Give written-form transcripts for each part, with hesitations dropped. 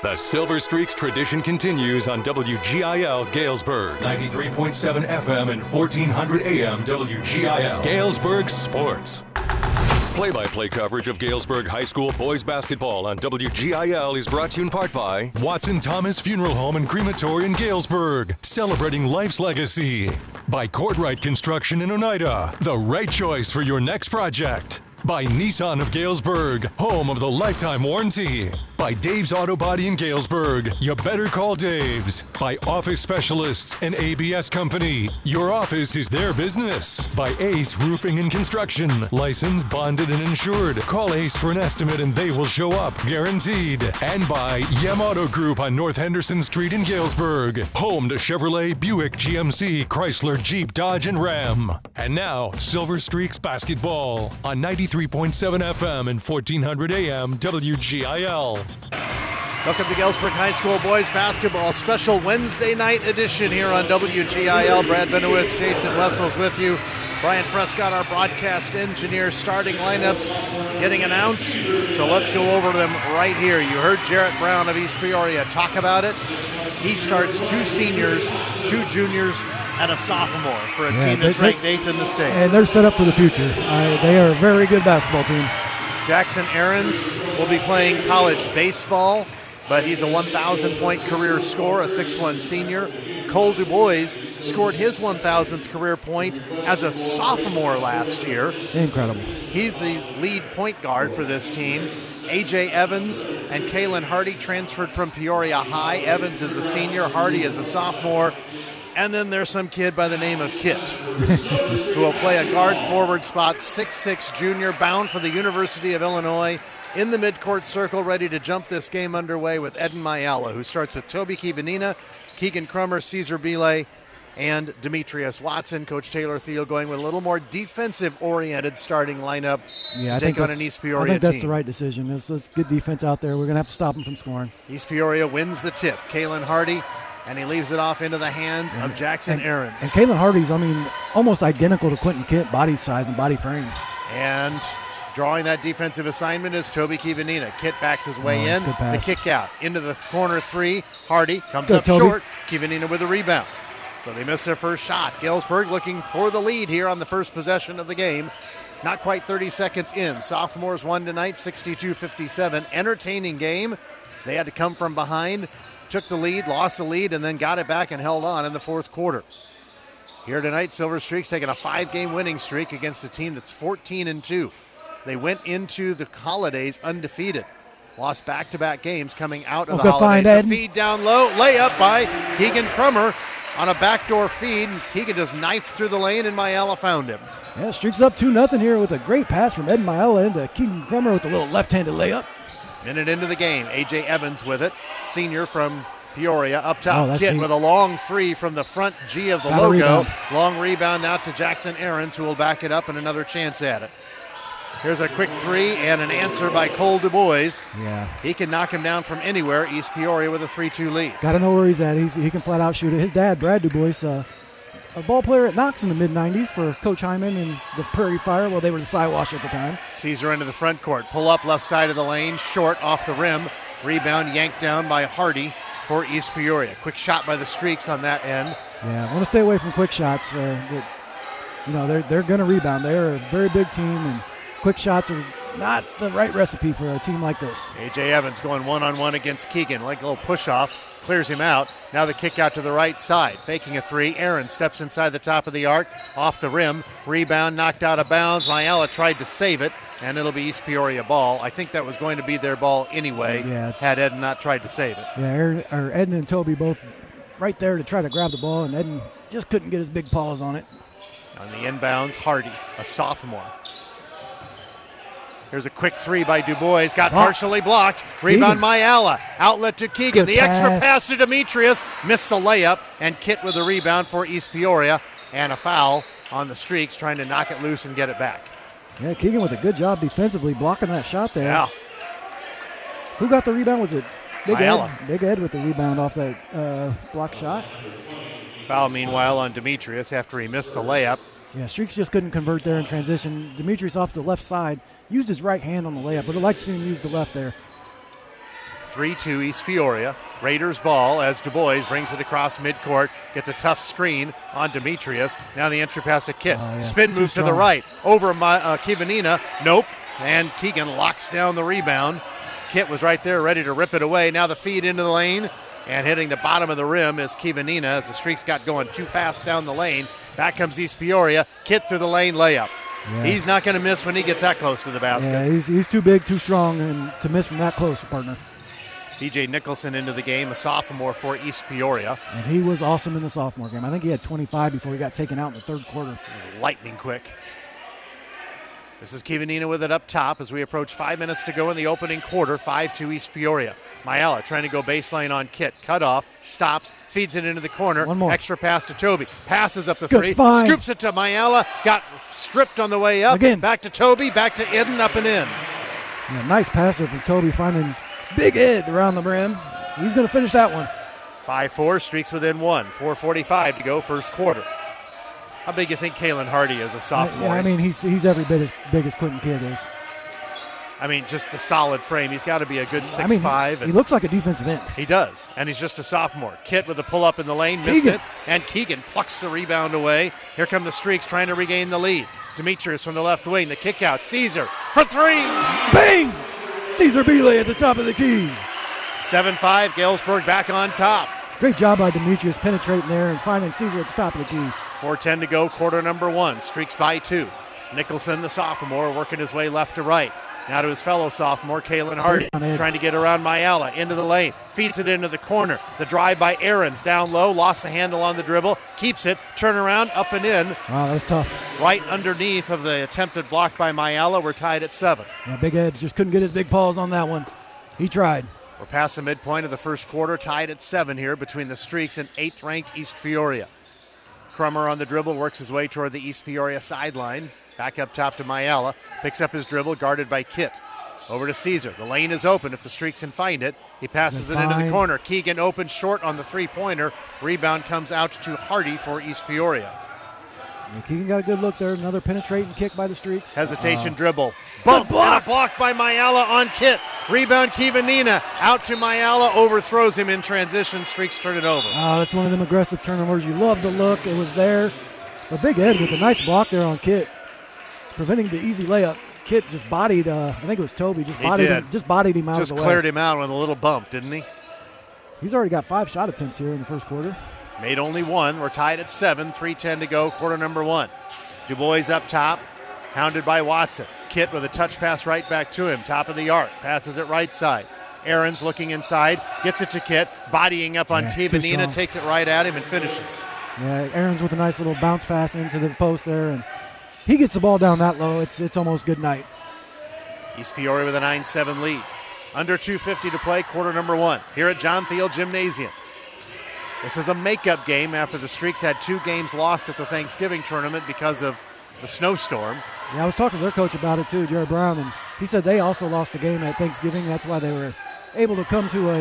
The Silver Streaks tradition continues on WGIL Galesburg, 93.7 FM and 1400 AM WGIL. Galesburg Sports. Play-by-play coverage of Galesburg High School boys basketball on WGIL is brought to you in part by Watson Thomas Funeral Home and Crematory in Galesburg, celebrating life's legacy. By Courtright Construction in Oneida, the right choice for your next project. By Nissan of Galesburg, home of the lifetime warranty. By Dave's Auto Body in Galesburg, you better call Dave's. By Office Specialists and ABS Company, your office is their business. By Ace Roofing and Construction, licensed, bonded, and insured. Call Ace for an estimate and they will show up, guaranteed. And by Yem Auto Group on North Henderson Street in Galesburg, home to Chevrolet, Buick, GMC, Chrysler, Jeep, Dodge, and Ram. And now, Silver Streaks basketball on 93.7 FM and 1400 AM WGIL. Welcome to Galesburg High School boys basketball special Wednesday night edition here on WGIL. Brad Benowitz, Jason Wessels with you. Brian Prescott, our broadcast engineer. Starting lineups getting announced, so let's go over them right here. You heard Jarrett Brown of East Peoria talk about it. He starts 2 seniors, 2 juniors, and a sophomore for a team that's ranked 8th in the state. And they're set up for the future. They are a very good basketball team. Jackson Ahrens will be playing college baseball, but he's a 1,000-point career scorer, a 6'1 senior. Cole DuBois scored his 1,000th career point as a sophomore last year. Incredible. He's the lead point guard for this team. A.J. Evans and Kalen Hardy transferred from Peoria High. Evans is a senior, Hardy is a sophomore. And then there's some kid by the name of Kit who will play a guard forward spot, 6'6 junior, bound for the University of Illinois, in the midcourt circle, ready to jump this game underway with Eden Mayala, who starts with Toby Kivanina, Keegan Crummer, Caesar Bile, and Demetrius Watson. Coach Taylor Thiel going with a little more defensive-oriented starting lineup to take on an East Peoria team. I think that's the right decision. Let's get defense out there. We're going to have to stop them from scoring. East Peoria wins the tip. Kalen Hardy, and he leaves it off into the hands of Jackson Ahrens. And Kalen Hardy's, almost identical to Quentin Kitt, body size and body frame. And drawing that defensive assignment is Toby Kivanina. Kitt backs his way in. The kick out into the corner 3. Hardy comes up Toby. Short. Kivanina with a rebound. So they miss their first shot. Galesburg looking for the lead here on the first possession of the game. Not quite 30 seconds in. Sophomores won tonight, 62-57. Entertaining game. They had to come from behind. Took the lead, lost the lead, and then got it back and held on in the fourth quarter. Here tonight, Silver Streaks taking a 5-game winning streak against a team that's 14-2. They went into the holidays undefeated. Lost back-to-back games coming out of the holidays. The feed down low, layup by Keegan Crummer on a backdoor feed. Keegan just knifed through the lane, and Mayala found him. Yeah, Streaks up 2-0 here with a great pass from Ed Mayala into Keegan Crummer with a little left-handed layup. Minute into the game, A.J. Evans with it, senior from Peoria. Up top, Kit with a long 3 from the front G of the logo. Long rebound out to Jackson Ahrens, who will back it up and another chance at it. Here's a quick 3 and an answer by Cole DuBois. Yeah. He can knock him down from anywhere. East Peoria with a 3-2 lead. Got to know where he's at. He can flat out shoot it. His dad, Brad DuBois, a ball player at Knox in the mid-90s for Coach Hyman and the Prairie Fire. Well, they were the Siwash at the time. Caesar into the front court. Pull up left side of the lane. Short off the rim. Rebound yanked down by Hardy for East Peoria. Quick shot by the Streaks on that end. Yeah, want to stay away from quick shots. They're going to rebound. They're a very big team, and quick shots are not the right recipe for a team like this. A.J. Evans going one-on-one against Keegan. Like a little push-off. Clears him out. Now the kick out to the right side. Faking a 3. Aaron steps inside the top of the arc. Off the rim. Rebound knocked out of bounds. Mayala tried to save it, and it'll be East Peoria ball. I think that was going to be their ball anyway, had Eden not tried to save it. Yeah, Eden and Toby both right there to try to grab the ball, and Eden just couldn't get his big paws on it. On the inbounds, Hardy, a sophomore. Here's a quick 3 by DuBois. Got partially blocked. Rebound Mayala. Outlet to Keegan. The extra pass to Demetrius. Missed the layup. And Kit with the rebound for East Peoria. And a foul on the Streaks, trying to knock it loose and get it back. Yeah, Keegan with a good job defensively blocking that shot there. Yeah. Who got the rebound? Was it Big Mayala. Ed? Big Ed with the rebound off that block shot. Foul, meanwhile, on Demetrius after he missed the layup. Yeah, Streaks just couldn't convert there in transition. Demetrius off the left side used his right hand on the layup, but I'd like to see him use the left there. 3-2 East Peoria. Raiders ball as Du Bois brings it across midcourt, gets a tough screen on Demetrius. Now the entry pass to Kitt. Spin move to the right. Over Kivanina. Nope. And Keegan locks down the rebound. Kitt was right there ready to rip it away. Now the feed into the lane. And hitting the bottom of the rim is Kivanina as the Streaks got going too fast down the lane. Back comes East Peoria. Kitt through the lane, layup. Yeah. He's not going to miss when he gets that close to the basket. Yeah, he's too big, too strong, and to miss from that close, partner. DJ Nicholson into the game, a sophomore for East Peoria. And he was awesome in the sophomore game. I think he had 25 before he got taken out in the third quarter. Lightning quick. This is Kivanina with it up top as we approach 5 minutes to go in the opening quarter. 5-2 East Peoria. Mayala trying to go baseline on Kitt. Cut off, stops, feeds it into the corner. One more. Extra pass to Toby. Passes up the Good three. find. Scoops it to Mayala. Got stripped on the way up. Again. Back to Toby. Back to Eden. Up and in. Yeah, nice passer from Toby finding Big Ed around the rim. He's going to finish that one. 5-4. Streaks within one. 4:45 to go first quarter. How big do you think Kalen Hardy is a sophomore? Yeah, I mean, he's every bit as big as Quentin Kidd is. I mean, just a solid frame. He's got to be a good 6'5". He looks like a defensive end. He does, and he's just a sophomore. Kitt with a pull-up in the lane, missed it, and Keegan plucks the rebound away. Here come the Streaks trying to regain the lead. Demetrius from the left wing, the kick out. Caesar for three. Bang! Caesar Belay at the top of the key. 7-5, Galesburg back on top. Great job by Demetrius penetrating there and finding Caesar at the top of the key. 4:10 to go, quarter number one. Streaks by 2. Nicholson, the sophomore, working his way left to right. Now to his fellow sophomore, Kalen Hardy, trying to get around Mayala into the lane. Feeds it into the corner. The drive by Aarons down low, lost the handle on the dribble, keeps it, turn around, up and in. Wow, that's tough. Right underneath of the attempted block by Mayala. We're tied at 7. Yeah, Big Ed just couldn't get his big paws on that one. He tried. We're past the midpoint of the first quarter, tied at 7 here between the Streaks and 8th-ranked East Peoria. Crummer on the dribble, works his way toward the East Peoria sideline. Back up top to Mayala. Picks up his dribble, guarded by Kitt. Over to Caesar. The lane is open if the Streaks can find it. He passes it into the corner. Keegan opens short on the three-pointer. Rebound comes out to Hardy for East Peoria. And Keegan got a good look there. Another penetrating kick by the Streaks. Hesitation dribble. Bump and a block by Mayala on Kitt. Rebound Kivanina. Out to Mayala. Overthrows him in transition. Streaks turn it over. Oh, that's one of them aggressive turnovers. You love the look. It was there. But Big Ed with a nice block there on Kitt, preventing the easy layup. Kitt just bodied, I think it was Toby, just bodied him out of the way. Just cleared him out with a little bump, didn't he? He's already got 5 shot attempts here in the first quarter. Made only 1. We're tied at 7. 3:10 to go, quarter number 1. Du Bois up top, hounded by Watson. Kitt with a touch pass right back to him, top of the arc. Passes it right side. Aarons looking inside, gets it to Kitt, bodying up on Tivanina, takes it right at him and finishes. Yeah, Aarons with a nice little bounce pass into the post there, and he gets the ball down that low. It's almost good night. East Peoria with a 9-7 lead. Under 2:50 to play, quarter number 1. Here at John Thiel Gymnasium. This is a makeup game after the Streaks had 2 games lost at the Thanksgiving tournament because of the snowstorm. Yeah, I was talking to their coach about it too, Jared Brown, and he said they also lost a game at Thanksgiving. That's why they were able to come to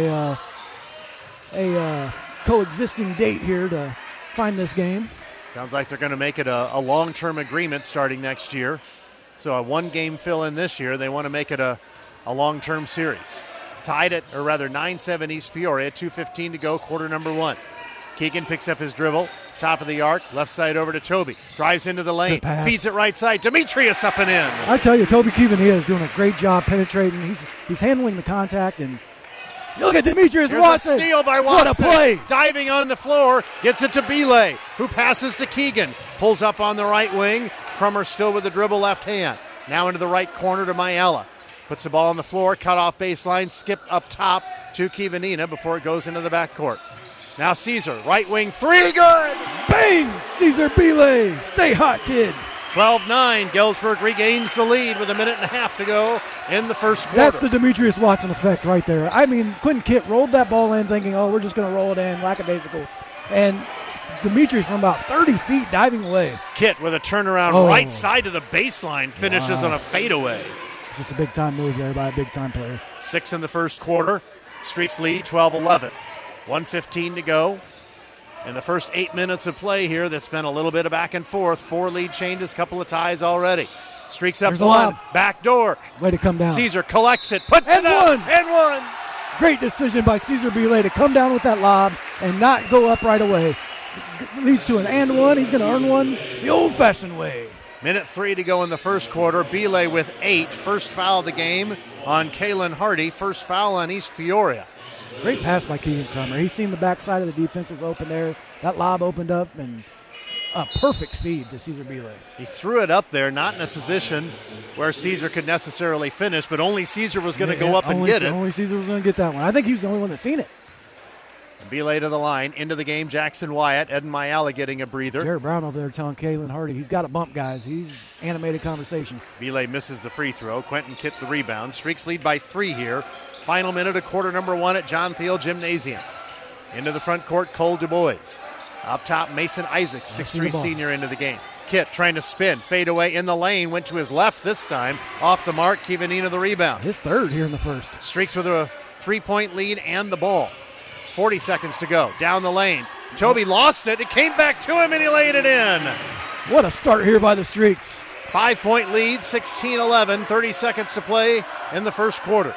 a coexisting date here to find this game. Sounds like they're going to make it a long-term agreement starting next year. So a 1-game fill-in this year. They want to make it a long-term series. Tied at, or rather 9-7 East Peoria, 2:15 to go, quarter number 1. Keegan picks up his dribble, top of the arc, left side over to Toby. Drives into the lane, feeds it right side. Demetrius up and in. I tell you, Toby Kivanina is doing a great job penetrating. He's handling the contact, and look at Demetrius Here's Watson. A steal by Watson. What a play. Diving on the floor, gets it to Belay, who passes to Keegan. Pulls up on the right wing. Crummer still with the dribble left hand. Now into the right corner to Mayala. Puts the ball on the floor, cut off baseline, skip up top to Kivanina before it goes into the backcourt. Now Caesar, right wing, 3, good! Bang! Caesar Belay, stay hot, kid. 12-9, Galesburg regains the lead with 1.5 minutes to go in the first quarter. That's the Demetrius Watson effect right there. I mean, Quentin Kitt rolled that ball in thinking, we're just going to roll it in, lackadaisical. And Demetrius from about 30 feet diving away. Kitt with a turnaround right side to the baseline, finishes on a fadeaway. It's just a big-time move there by a big-time player. 6 in the first quarter. Streaks lead 12-11. 1:15 to go. In the first 8 minutes of play here, that's been a little bit of back and forth. 4 lead changes, couple of ties already. Streaks up 1, back door. Way to come down. Caesar collects it, puts it up, and 1. Great decision by Caesar Belay to come down with that lob and not go up right away. Leads to an and one. He's going to earn one the old-fashioned way. Minute 3 to go in the first quarter. Belay with 8. First foul of the game on Kalen Hardy. First foul on East Peoria. Great pass by Keegan Crummer. He's seen the backside of the defense was open there. That lob opened up, and a perfect feed to Caesar Belay. He threw it up there, not in a position where Caesar could necessarily finish, but only Caesar was going to go up and get it. Only Caesar was going to get that one. I think he was the only one that seen it. Belay to the line, into the game, Jackson Wyatt, Eden Mayala getting a breather. Jared Brown over there telling Kalen Hardy he's got a bump, guys. He's animated conversation. Belay misses the free throw. Quentin Kitt the rebound. Streaks lead by 3 here. Final minute of quarter number 1 at John Thiel Gymnasium. Into the front court, Cole DuBois. Up top, Mason Isaacs, 6'3" senior into the game. Kitt trying to spin, fade away in the lane, went to his left this time. Off the mark, Kivanina the rebound. His third here in the first. Streaks with a 3-point lead and the ball. 40 seconds to go. Down the lane. Toby lost it. It came back to him, and he laid it in. What a start here by the Streaks. 5-point lead, 16-11. 30 seconds to play in the first quarter.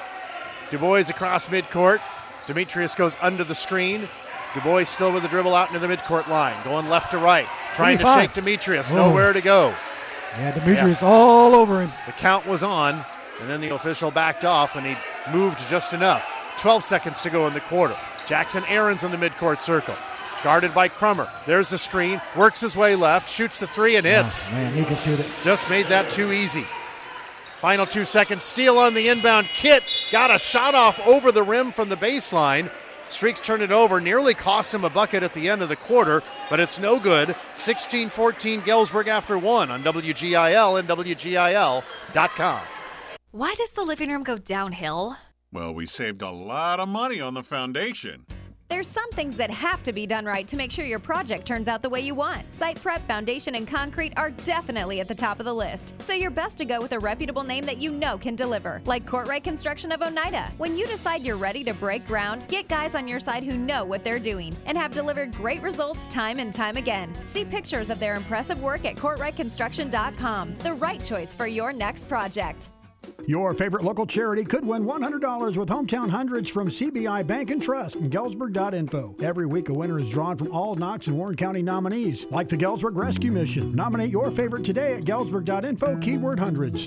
DuBois across midcourt. Demetrius goes under the screen. DuBois still with the dribble out into the midcourt line. Going left to right. Trying 25. to shake Demetrius. Nowhere to go. Yeah, Demetrius all over him. The count was on, and then the official backed off, and he moved just enough. 12 seconds to go in the quarter. Jackson Aarons in the midcourt circle. Guarded by Crummer. There's the screen. Works his way left. Shoots the 3 and hits. Oh, man, he can shoot it. Just made that too easy. Final 2 seconds. Steal on the inbound. Kitt got a shot off over the rim from the baseline. Streaks turned it over. Nearly cost him a bucket at the end of the quarter, but it's no good. 16-14 Galesburg after 1 on WGIL and WGIL.com. Why does the living room go downhill? Well, we saved a lot of money on the foundation. There's some things that have to be done right to make sure your project turns out the way you want. Site prep, foundation, and concrete are definitely at the top of the list. So you're best to go with a reputable name that you know can deliver, like Courtright Construction of Oneida. When you decide you're ready to break ground, get guys on your side who know what they're doing and have delivered great results time and time again. See pictures of their impressive work at CourtrightConstruction.com. The right choice for your next project. Your favorite local charity could win $100 with Hometown Hundreds from CBI Bank and Trust and Galesburg.info. Every week, a winner is drawn from all Knox and Warren County nominees, like the Galesburg Rescue Mission. Nominate your favorite today at Galesburg.info, keyword hundreds.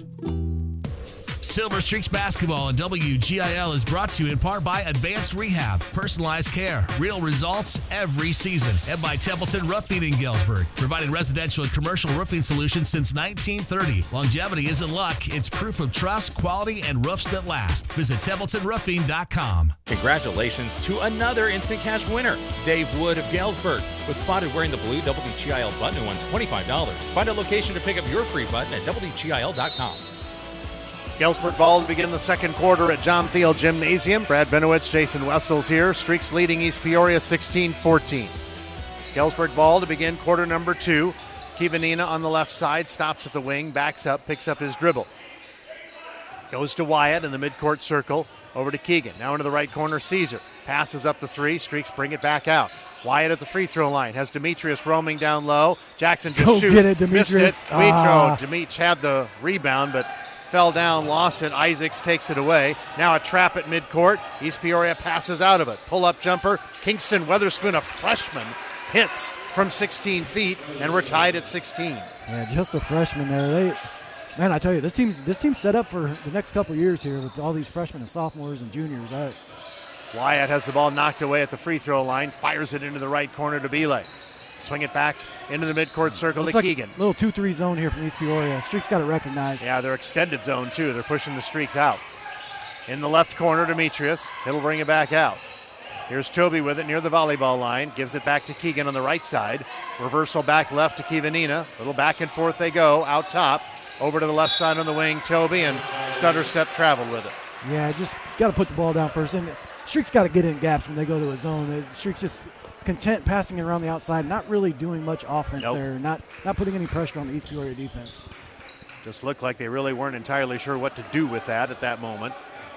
Silver Streaks Basketball and WGIL is brought to you in part by Advanced Rehab, personalized care, real results every season, and by Templeton Roofing in Galesburg, providing residential and commercial roofing solutions since 1930. Longevity isn't luck, it's proof of trust, quality, and roofs that last. Visit TempletonRoofing.com. Congratulations to another Instant Cash winner. Dave Wood of Galesburg was spotted wearing the blue WGIL button and won $25. Find a location to pick up your free button at WGIL.com. Galesburg ball to begin the second quarter at John Thiel Gymnasium. Brad Benowitz, Jason Wessels here. Streaks leading East Peoria 16-14. Galesburg ball to begin quarter number 2. Kivanina on the left side, stops at the wing, backs up, picks up his dribble. Goes to Wyatt in the midcourt circle, over to Keegan. Now into the right corner, Caesar. Passes up the 3, Streaks bring it back out. Wyatt at the free throw line, has Demetrius roaming down low. Jackson just shoots, get it, Demetrius. Missed it. Demetrius had the rebound, but fell down, lost it. Isaacs takes it away. Now a trap at midcourt. East Peoria passes out of it. Pull-up jumper. Kingston Weatherspoon, a freshman, hits from 16 feet, and we're tied at 16. Yeah, just a freshman there. Man, I tell you, this team's set up for the next couple years here with all these freshmen and sophomores and juniors. Wyatt has the ball knocked away at the free throw line, fires it into the right corner to Belay. Swing it back into the midcourt circle to Keegan. A little 2-3 zone here from East Peoria. Streaks got it recognized. Yeah, they're extended zone too. They're pushing the Streaks out. In the left corner, Demetrius. He'll bring it back out. Here's Toby with it near the volleyball line. Gives it back to Keegan on the right side. Reversal back left to Kivanina. Little back and forth they go. Out top. Over to the left side on the wing, Toby, and Stutter Step traveled with it. Yeah, just got to put the ball down first. And Streaks got to get in gaps when they go to a zone. Streaks just content passing it around the outside, not really doing much offense there, not putting any pressure on the East Peoria defense. Just looked like they really weren't entirely sure what to do with that at that moment.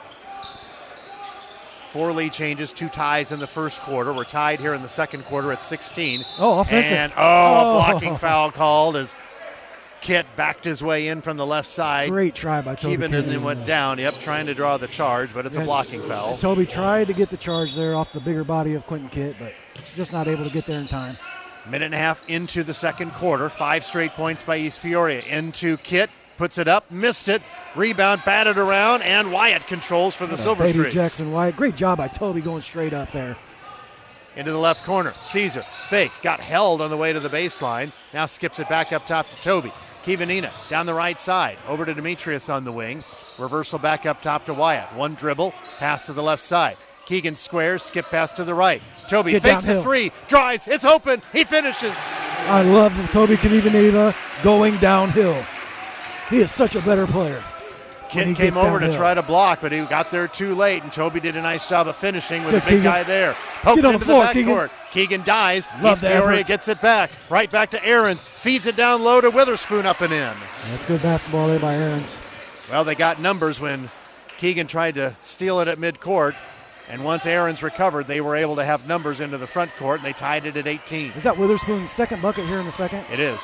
4 lead changes, 2 ties in the first quarter. We're tied here in the second quarter at 16. Oh, offensive. And, blocking foul called as Kit backed his way in from the left side. Great try by Toby. Keevan and then went down. Yep, trying to draw the charge, but it's a blocking foul. Toby tried to get the charge there off the bigger body of Quentin Kit, but just not able to get there in time. Minute and a half into the second quarter. 5 straight points by East Peoria. Into Kit. Puts it up. Missed it. Rebound batted around, and Wyatt controls for the Silver Streaks. Baby Jackson Wyatt. Great job by Toby going straight up there. Into the left corner. Caesar fakes. Got held on the way to the baseline. Now skips it back up top to Toby. Kivanina down the right side. Over to Demetrius on the wing. Reversal back up top to Wyatt. One dribble. Pass to the left side. Keegan squares. Skip pass to the right. Toby fakes the three. Drives. It's open. He finishes. I love Toby Kivanina going downhill. He is such a better player. Kit came over to try to block, but he got there too late, and Toby did a nice job of finishing with a big guy there. Poked into the backcourt. Keegan dives. East Peoria gets it back. Right back to Aarons. Feeds it down low to Witherspoon up and in. That's good basketball there by Aarons. Well, they got numbers when Keegan tried to steal it at midcourt, and once Aarons recovered, they were able to have numbers into the front court, and they tied it at 18. Is that Witherspoon's second bucket here in the second? It is.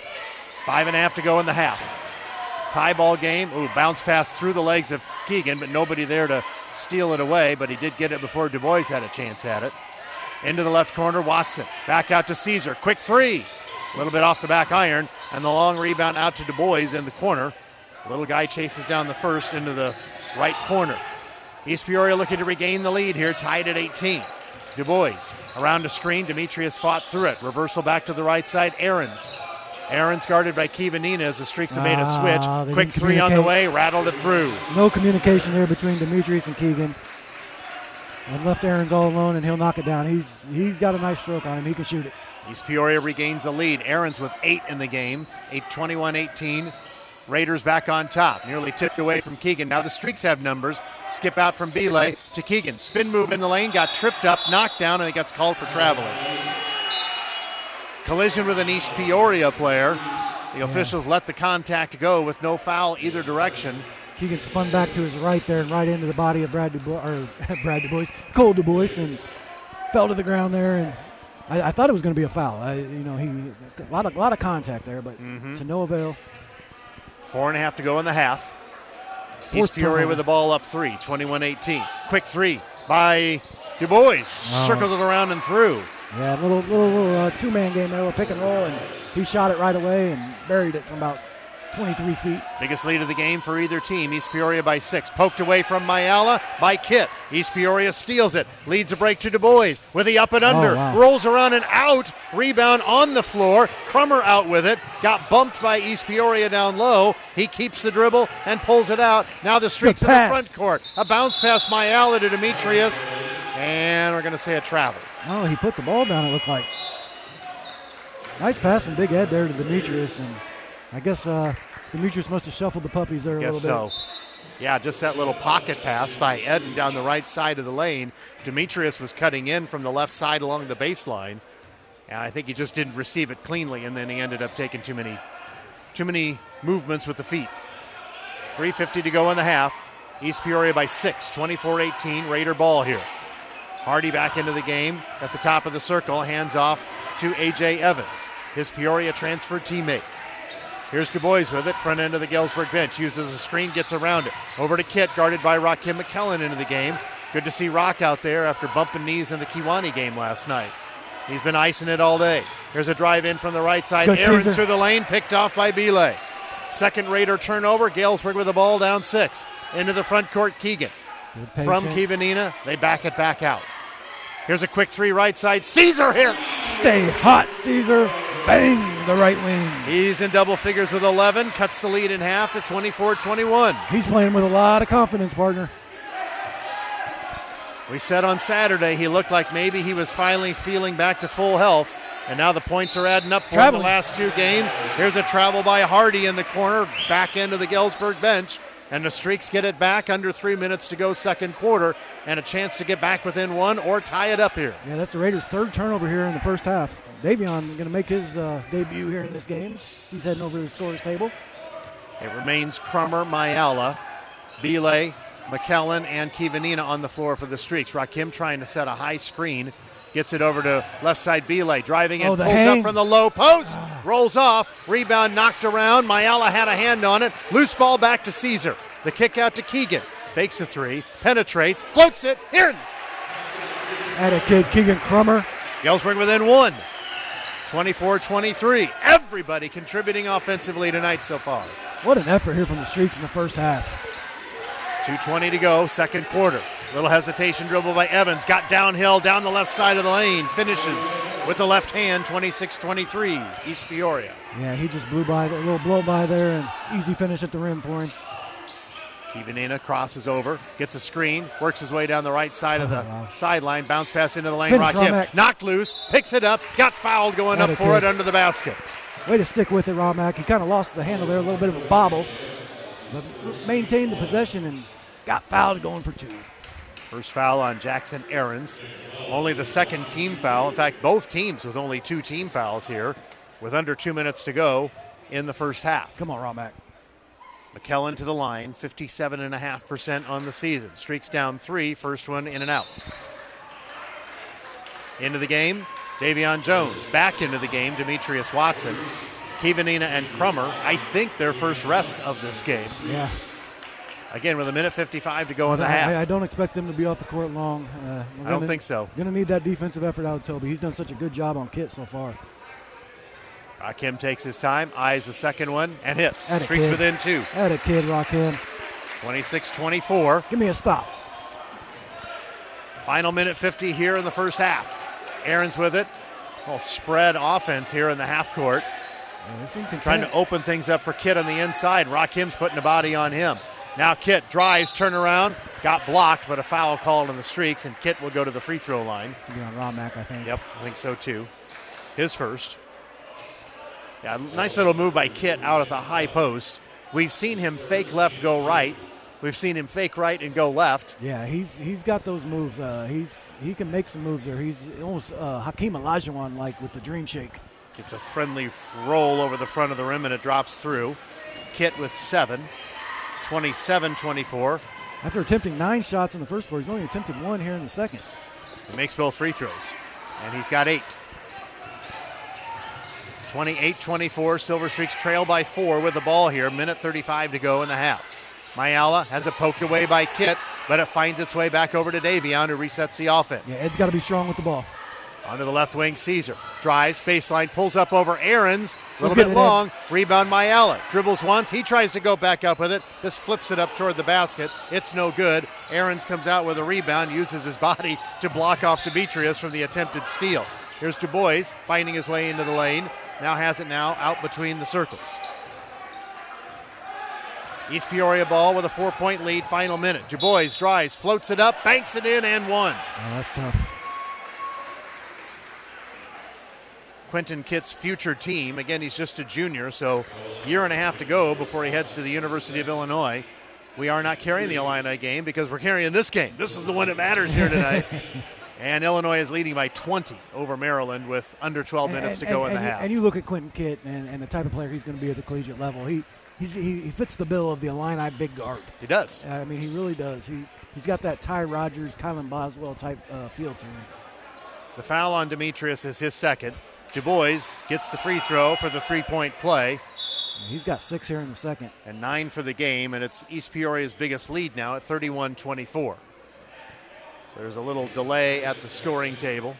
5.5 to go in the half. Tie ball game. Ooh, bounce pass through the legs of Keegan, but nobody there to steal it away, but he did get it before Du Bois had a chance at it. Into the left corner, Watson. Back out to Caesar. Quick three. A little bit off the back iron, and the long rebound out to Du Bois in the corner. Little guy chases down the first into the right corner. East Peoria looking to regain the lead here, tied at 18. Du Bois around the screen. Demetrius fought through it. Reversal back to the right side. Aarons guarded by Kivanina as the Streaks have made a switch. Quick three on the way, rattled it through. No communication there between Demetrius and Keegan. And left Aarons all alone, and he'll knock it down. He's got a nice stroke on him. He can shoot it. East Peoria regains the lead. Aarons with 8 in the game. 21-18. Raiders back on top. Nearly tipped away from Keegan. Now the Streaks have numbers. Skip out from Belay to Keegan. Spin move in the lane. Got tripped up, knocked down, and he gets called for traveling. Collision with an East Peoria player. The officials let the contact go with no foul either direction. Keegan spun back to his right there and right into the body of Cole Du Bois, and fell to the ground there. And I thought it was going to be a foul. A lot of contact there, but to no avail. 4.5 to go in the half. East Peoria with the ball up 3, 21-18. Quick three by Du Bois. Circles it around and through. Yeah, little two-man game there, a pick and roll, and he shot it right away and buried it from about 23 feet. Biggest lead of the game for either team. East Peoria by 6. Poked away from Mayala by Kit. East Peoria steals it. Leads a break to Du Bois with the up and under. Rolls around and out. Rebound on the floor. Crummer out with it. Got bumped by East Peoria down low. He keeps the dribble and pulls it out. Now the Streaks in the front court. A bounce pass Mayala to Demetrius. And we're going to say a travel. Oh, he put the ball down, it looked like. Nice pass from Big Ed there to Demetrius, and I guess Demetrius must have shuffled the puppies there a little bit. So. Yeah, just that little pocket pass by Eden down the right side of the lane. Demetrius was cutting in from the left side along the baseline, and I think he just didn't receive it cleanly, and then he ended up taking too many movements with the feet. 3:50 to go in the half. East Peoria by 6, 24-18. Raider ball here. Hardy back into the game at the top of the circle. Hands off to A.J. Evans, his Peoria transferred teammate. Here's Du Bois with it, front end of the Galesburg bench. Uses a screen, gets around it. Over to Kit, guarded by Rakim McKellen into the game. Good to see Rock out there after bumping knees in the Kewanee game last night. He's been icing it all day. Here's a drive in from the right side. Aarons through the lane, picked off by Belay. Second Raider turnover. Galesburg with the ball down 6. Into the front court, Keegan. From Kivanina, they back it back out. Here's a quick three right side. Caesar hits. Stay hot, Caesar. Bang, the right wing. He's in double figures with 11. Cuts the lead in half to 24-21. He's playing with a lot of confidence, partner. We said on Saturday he looked like maybe he was finally feeling back to full health, and now the points are adding up for him the last 2 games. Here's a travel by Hardy in the corner, back end of the Galesburg bench. And the Streaks get it back under 3 minutes to go second quarter, and a chance to get back within 1 or tie it up here. Yeah, that's the Raiders' 3rd turnover here in the first half. Davion going to make his debut here in this game. He's heading over to the scorer's table. It remains Crummer, Mayala, Belay, McKellen, and Kivanina on the floor for the Streaks. Rakim trying to set a high screen. Gets it over to left side Belay, driving in, pulls up from the low post. rolls off, rebound knocked around. Mayala had a hand on it. Loose ball back to Caesar. The kick out to Keegan. Fakes a three, penetrates, floats it, in. Had a kid, Keegan Crummer. Galesburg within one. 24-23. Everybody contributing offensively tonight so far. What an effort here from the Streaks in the first half. 2:20 to go, second quarter. Little hesitation dribble by Evans. Got downhill, down the left side of the lane. Finishes with the left hand, 26-23, East Peoria. Yeah, he just blew by, a little blow by there, and easy finish at the rim for him. Kivanina crosses over, gets a screen, works his way down the right side of the sideline, bounce pass into the lane. Rockhem knocked loose, picks it up, got fouled going up for it under the basket. Way to stick with it, Romack. He kind of lost the handle there, a little bit of a bobble, but maintained the possession and got fouled going for two. First foul on Jackson Aarons. Only the second team foul. In fact, both teams with only 2 team fouls here with under 2 minutes to go in the first half. Come on, Romack. McKellen to the line, 57.5% on the season. Streaks down 3, first one in and out. Into the game, Davion Jones. Back into the game, Demetrius Watson. Kivanina and Crummer, I think their first rest of this game. Yeah. Again, with 1:55 to go in the half. I don't expect them to be off the court long. I don't think so. Going to need that defensive effort out of Toby. He's done such a good job on Kit so far. Rakim takes his time, eyes the second one, and hits. Streaks kid. within 2. Had a kid, Rakim. 26-24. Give me a stop. Final minute 50 here in the first half. Aarons with it. A little spread offense here in the half court. Trying to open things up for Kit on the inside. Rakim's putting a body on him. Now Kit drives, turn around, got blocked, but a foul called on the Streaks, and Kit will go to the free throw line. It's going to be on Romack, I think. Yep, I think so too. His first. Yeah, nice little move by Kit out at the high post. We've seen him fake left, go right. We've seen him fake right and go left. Yeah, he's got those moves. He can make some moves there. He's almost Hakeem Olajuwon-like with the dream shake. Gets a friendly roll over the front of the rim, and it drops through. Kit with 7. 27-24. After attempting 9 shots in the first quarter, he's only attempted 1 here in the second. He makes both free throws, and he's got 8. 28-24, Silver Streaks trail by 4 with the ball here. 1:35 to go in the half. Mayala has it poked away by Kit, but it finds its way back over to Davion, who resets the offense. Yeah, Ed's got to be strong with the ball. Onto the left wing, Caesar. Drives, baseline, pulls up over Aarons. A little bit long. Rebound, Mayala. Dribbles once. He tries to go back up with it. Just flips it up toward the basket. It's no good. Aarons comes out with a rebound, uses his body to block off Demetrius from the attempted steal. Here's Du Bois finding his way into the lane. Now has it out between the circles. East Peoria ball with a 4-point lead, final minute. Du Bois drives, floats it up, banks it in, and one. Oh, that's tough. Quentin Kitt's future team. Again, he's just a junior, so year and a half to go before he heads to the University of Illinois. We are not carrying the Illini game because we're carrying this game. This is the one that matters here tonight. And Illinois is leading by 20 over Maryland with under 12 minutes to go in the half. And you look at Quentin Kitt and the type of player he's going to be at the collegiate level. He fits the bill of the Illini big guard. He does. I mean, he really does. He's got that Ty Rodgers, Kylan Boswell type feel to him. The foul on Demetrius is his second. Du Bois gets the free throw for the three-point play. He's got 6 here in the second. And 9 for the game, and it's East Peoria's biggest lead now at 31-24. So there's a little delay at the scoring table.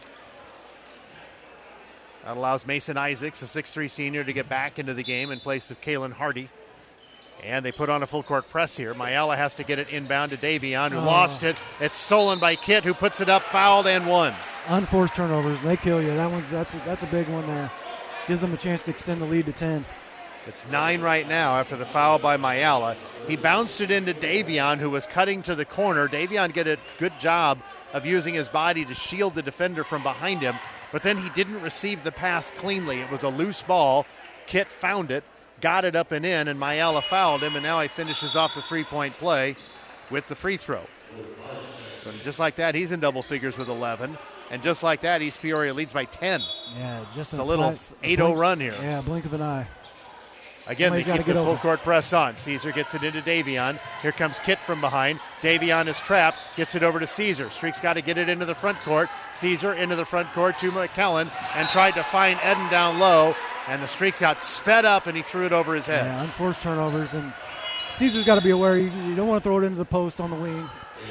That allows Mason Isaacs, a 6'3 senior, to get back into the game in place of Kalen Hardy. And they put on a full court press here. Mayala has to get it inbound to Davion, who lost it. It's stolen by Kitt, who puts it up, fouled, and one. Unforced turnovers, and they kill you. That's a big one there. Gives them a chance to extend the lead to 10. It's 9 right now after the foul by Mayala. He bounced it into Davion, who was cutting to the corner. Davion did a good job of using his body to shield the defender from behind him, but then he didn't receive the pass cleanly. It was a loose ball. Kitt found it, got it up and in, and Mayala fouled him, and now he finishes off the three-point play with the free throw. So just like that, he's in double figures with 11. And just like that, East Peoria leads by 10. Yeah, just a little 8-0 run here. Yeah, blink of an eye. Again, they keep the full court press on. Caesar gets it into Davion. Here comes Kitt from behind. Davion is trapped, gets it over to Caesar. Streaks got to get it into the front court. Caesar into the front court to McKellen and tried to find Eden down low. And the streaks got sped up, and he threw it over his head. Yeah, unforced turnovers. And Caesar's got to be aware you don't want to throw it into the post on the wing.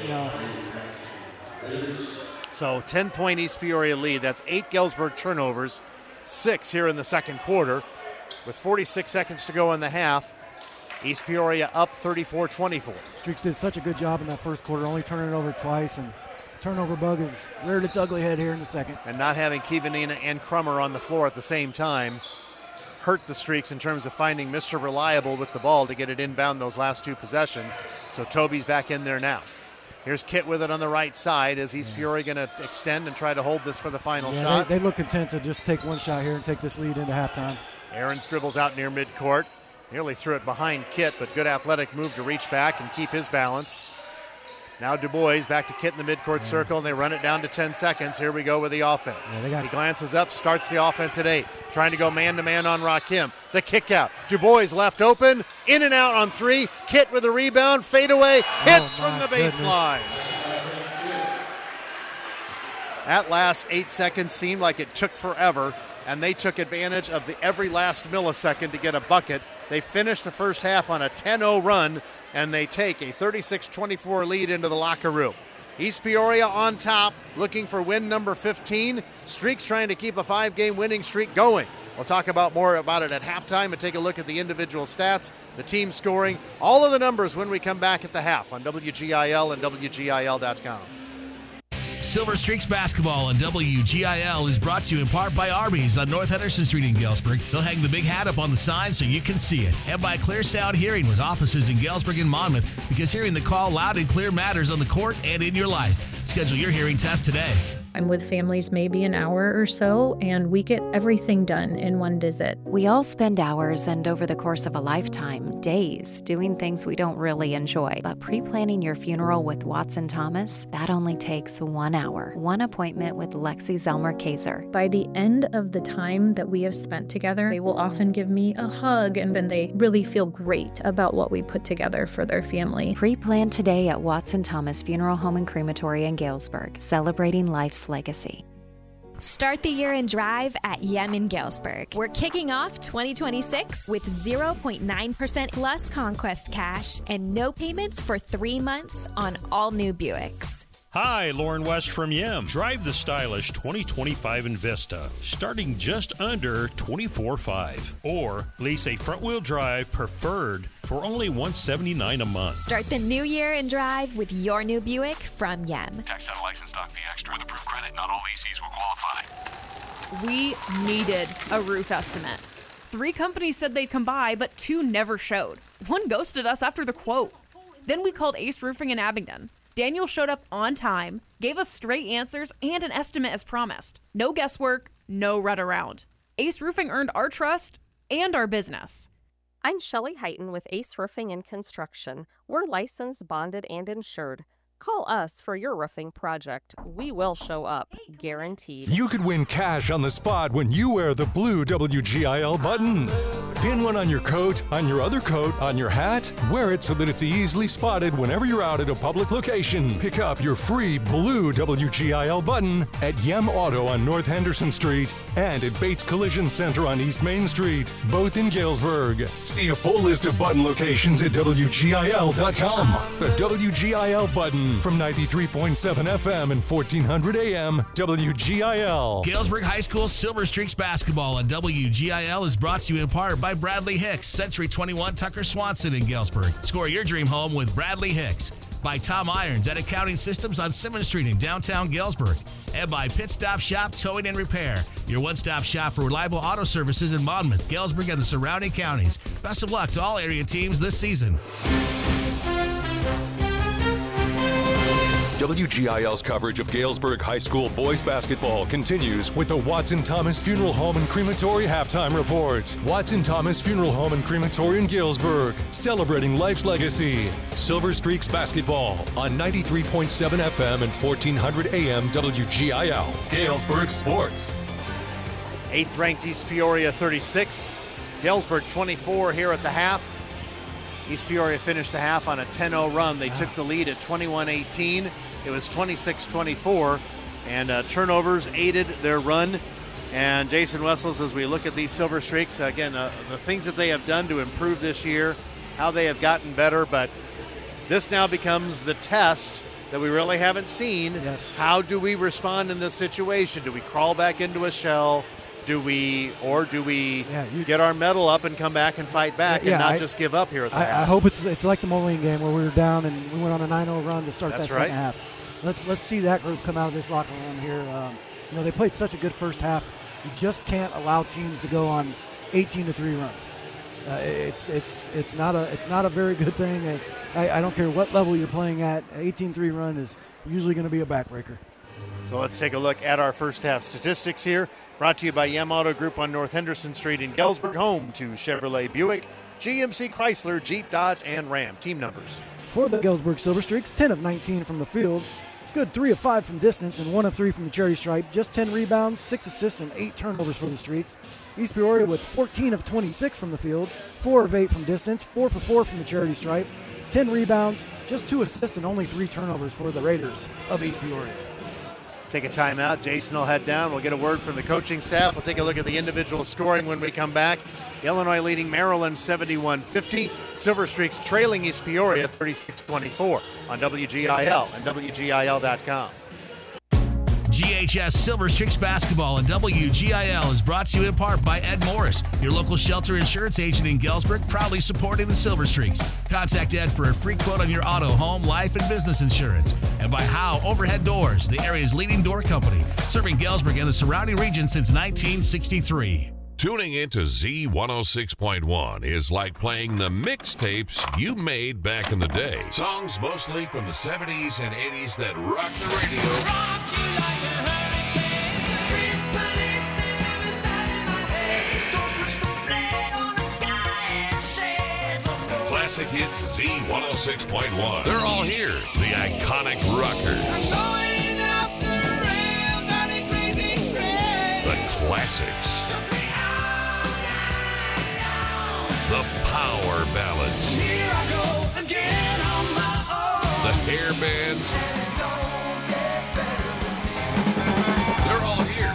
So 10-point East Peoria lead. That's 8 Galesburg turnovers, 6 here in the second quarter. With 46 seconds to go in the half, East Peoria up 34-24. Streaks did such a good job in that first quarter, only turning it over twice, and turnover bug has reared its ugly head here in the second. And not having Kivanina and Crummer on the floor at the same time hurt the Streaks in terms of finding Mr. Reliable with the ball to get it inbound those last 2 possessions. So Toby's back in there now. Here's Kit with it on the right side. Is East Peoria going to extend and try to hold this for the final shot? They look content to just take one shot here and take this lead into halftime. Aarons dribbles out near midcourt. Nearly threw it behind Kit, but good athletic move to reach back and keep his balance. Now Du Bois back to Kit in the midcourt circle, and they run it down to 10 seconds. Here we go with the offense. He glances up, starts the offense at 8. Trying to go man-to-man on Rakim. The kick out. Du Bois left open. In and out on 3. Kit with a rebound. Fade away. Hits from the baseline. That last 8 seconds seemed like it took forever, and they took advantage of every last millisecond to get a bucket. They finished the first half on a 10-0 run, and they take a 36-24 lead into the locker room. East Peoria on top, looking for win number 15. Streaks trying to keep a 5-game winning streak going. We'll talk more about it at halftime and take a look at the individual stats, the team scoring, all of the numbers when we come back at the half on WGIL and WGIL.com. Silver Streaks basketball on WGIL is brought to you in part by Arby's on North Henderson Street in Galesburg. They'll hang the big hat up on the sign so you can see it. And by Clear Sound Hearing with offices in Galesburg and Monmouth, because hearing the call loud and clear matters on the court and in your life. Schedule your hearing test today. I'm with families maybe an hour or so, and we get everything done in one visit. We all spend hours and over the course of a lifetime, days, doing things we don't really enjoy. But pre-planning your funeral with Watson Thomas, that only takes 1 hour. One appointment with Lexi Zelmer-Kaiser. By the end of the time that we have spent together, they will often give me a hug, and then they really feel great about what we put together for their family. Pre-plan today at Watson Thomas Funeral Home and Crematory in Galesburg, celebrating life's legacy. Start the year in drive at Yem in Galesburg. We're kicking off 2026 with 0.9% plus Conquest cash and no payments for 3 months on all new Buicks. Hi, Lauren West from Yem. Drive the stylish 2025 Invista, starting just under $24,500. Or lease a front-wheel drive Preferred for only $179 a month. Start the new year in drive with your new Buick from Yem. Tax out license stock fee extra with approved credit. Not all leases will qualify. We needed a roof estimate. 3 companies said they'd come by, but 2 never showed. One ghosted us after the quote. Then we called Ace Roofing in Abingdon. Daniel showed up on time, gave us straight answers, and an estimate as promised. No guesswork, no run around. Ace Roofing earned our trust and our business. I'm Shelley Heighton with Ace Roofing and Construction. We're licensed, bonded, and insured. Call us for your roofing project. We will show up, guaranteed. You could win cash on the spot when you wear the blue WGIL button. Pin one on your coat, on your other coat, on your hat. Wear it so that it's easily spotted whenever you're out at a public location. Pick up your free blue WGIL button at Yem Auto on North Henderson Street and at Bates Collision Center on East Main Street, both in Galesburg. See a full list of button locations at WGIL.com. The WGIL button from 93.7 FM and 1400 AM, WGIL. Galesburg High School Silver Streaks basketball on WGIL is brought to you in part by Bradley Hicks, Century 21 Tucker Swanson in Galesburg. Score your dream home with Bradley Hicks. By Tom Irons at Accounting Systems on Simmons Street in downtown Galesburg. And by Pit Stop Shop Towing and Repair, your one-stop shop for reliable auto services in Monmouth, Galesburg, and the surrounding counties. Best of luck to all area teams this season. WGIL's coverage of Galesburg High School boys basketball continues with the Watson Thomas Funeral Home and Crematory halftime report. Watson Thomas Funeral Home and Crematory in Galesburg, celebrating life's legacy. Silver Streaks basketball on 93.7 FM and 1400 AM WGIL. Galesburg Sports. 8th ranked East Peoria 36, Galesburg 24 here at the half. East Peoria finished the half on a 10-0 run. They took the lead at 21-18. It was 26-24, and turnovers aided their run And Jason Wessels, as we look at these Silver Streaks, again, the things that they have done to improve this year, how they have gotten better, but this now becomes the test that we really haven't seen. Yes. How do we respond in this situation? Do we crawl back into a shell? Do we get our mettle up and come back and fight back and not just give up here at the half? I hope it's like the Moline game where we were down and we went on a 9-0 run to start second half. Let's see that group come out of this locker room here. They played such a good first half. You just can't allow teams to go on 18-3 runs. It's not a very good thing. I don't care what level you're playing at. 18-3 run is usually going to be a backbreaker. So let's take a look at our first half statistics here. Brought to you by Yem Auto Group on North Henderson Street in Galesburg, home to Chevrolet Buick, GMC Chrysler, Jeep, Dodge, and Ram. Team numbers. For the Galesburg Silver Streaks, 10 of 19 from the field. Good 3 of 5 from distance and 1 of 3 from the Cherry Stripe. Just 10 rebounds, 6 assists, and 8 turnovers for the Streaks. East Peoria with 14 of 26 from the field, 4 of 8 from distance, 4 for 4 from the Charity Stripe, 10 rebounds, just 2 assists, and only 3 turnovers for the Raiders of East Peoria. Take a timeout. Jason will head down. We'll get a word from the coaching staff. We'll take a look at the individual scoring when we come back. Illinois leading Maryland 71-50. Silver Streaks trailing East Peoria 36-24 on WGIL and WGIL.com. GHS Silver Streaks basketball and WGIL is brought to you in part by Ed Morris, your local shelter insurance agent in Galesburg, proudly supporting the Silver Streaks. Contact Ed for a free quote on your auto, home, life, and business insurance. And by Howe Overhead Doors, the area's leading door company, serving Galesburg and the surrounding region since 1963. Tuning into Z106.1 is like playing the mixtapes you made back in the day. Songs mostly from the 70s and 80s that rocked the radio. Rock you like a hurricane. Classic hits Z106.1. They're all here. The iconic rockers. The classics. The power ballads. Here I go again on my own. The hair bands. They're all here.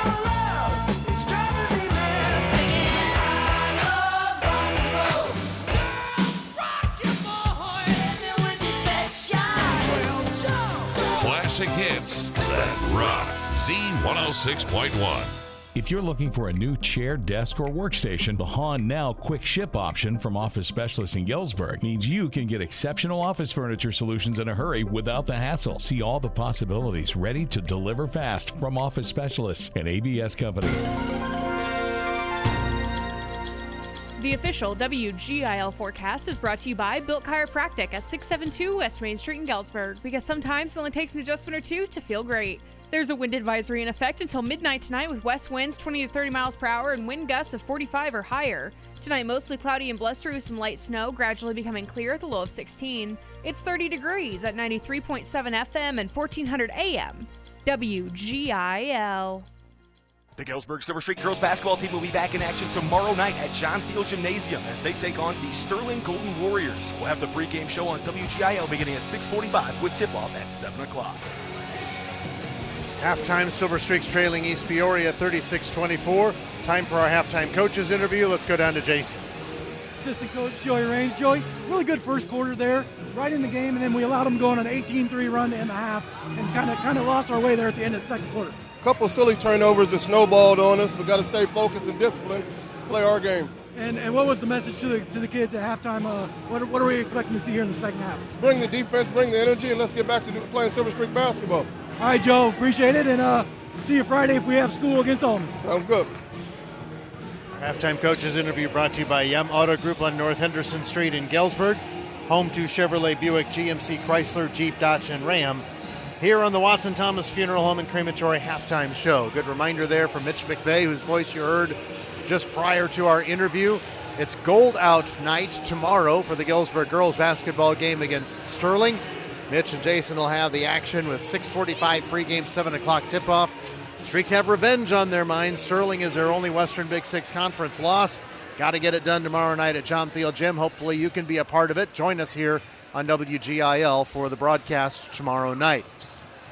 Classic hits that rock. Z106.1. If you're looking for a new chair, desk, or workstation, the HON Now Quick Ship option from Office Specialists in Galesburg means you can get exceptional office furniture solutions in a hurry without the hassle. See all the possibilities ready to deliver fast from Office Specialists, an ABS company. The official WGIL forecast is brought to you by Built Chiropractic at 672 West Main Street in Galesburg, because sometimes it only takes an adjustment or two to feel great. There's a wind advisory in effect until midnight tonight with west winds 20 to 30 miles per hour and wind gusts of 45 or higher. Tonight, mostly cloudy and blustery with some light snow, gradually becoming clear at the low of 16. It's 30 degrees at 93.7 FM and 1400 AM. WGIL. The Galesburg Silver Streak girls basketball team will be back in action tomorrow night at John Thiel Gymnasium as they take on the Sterling Golden Warriors. We'll have the pregame show on WGIL beginning at 6:45 with tip-off at 7 o'clock. Halftime, Silver Streaks trailing East Peoria 36-24. Time for our halftime coaches interview. Let's go down to Jason. Assistant coach Joey Raines. Joey, really good first quarter there, right in the game, and then we allowed them going on an 18-3 run in the half and kind of lost our way there at the end of the second quarter. Couple silly turnovers that snowballed on us. We got to stay focused and disciplined, play our game. And what was the message to the kids at halftime? What are we expecting to see here in the second half? Just bring the defense, bring the energy, and let's get back to playing Silver Streak basketball. All right, Joe, appreciate it, and see you Friday if we have school against Ulm. Sounds good. Our halftime coaches interview brought to you by Yem Auto Group on North Henderson Street in Galesburg, home to Chevrolet Buick, GMC Chrysler, Jeep, Dodge, and Ram. Here on the Watson Thomas Funeral Home and Crematory halftime show. Good reminder there from Mitch McVeigh, whose voice you heard just prior to our interview. It's gold out night tomorrow for the Galesburg girls basketball game against Sterling. Mitch and Jason will have the action with 6:45 pregame, 7 o'clock tip-off. Streaks have revenge on their minds. Sterling is their only Western Big Six Conference loss. Got to get it done tomorrow night at John Thiel Gym. Hopefully you can be a part of it. Join us here on WGIL for the broadcast tomorrow night.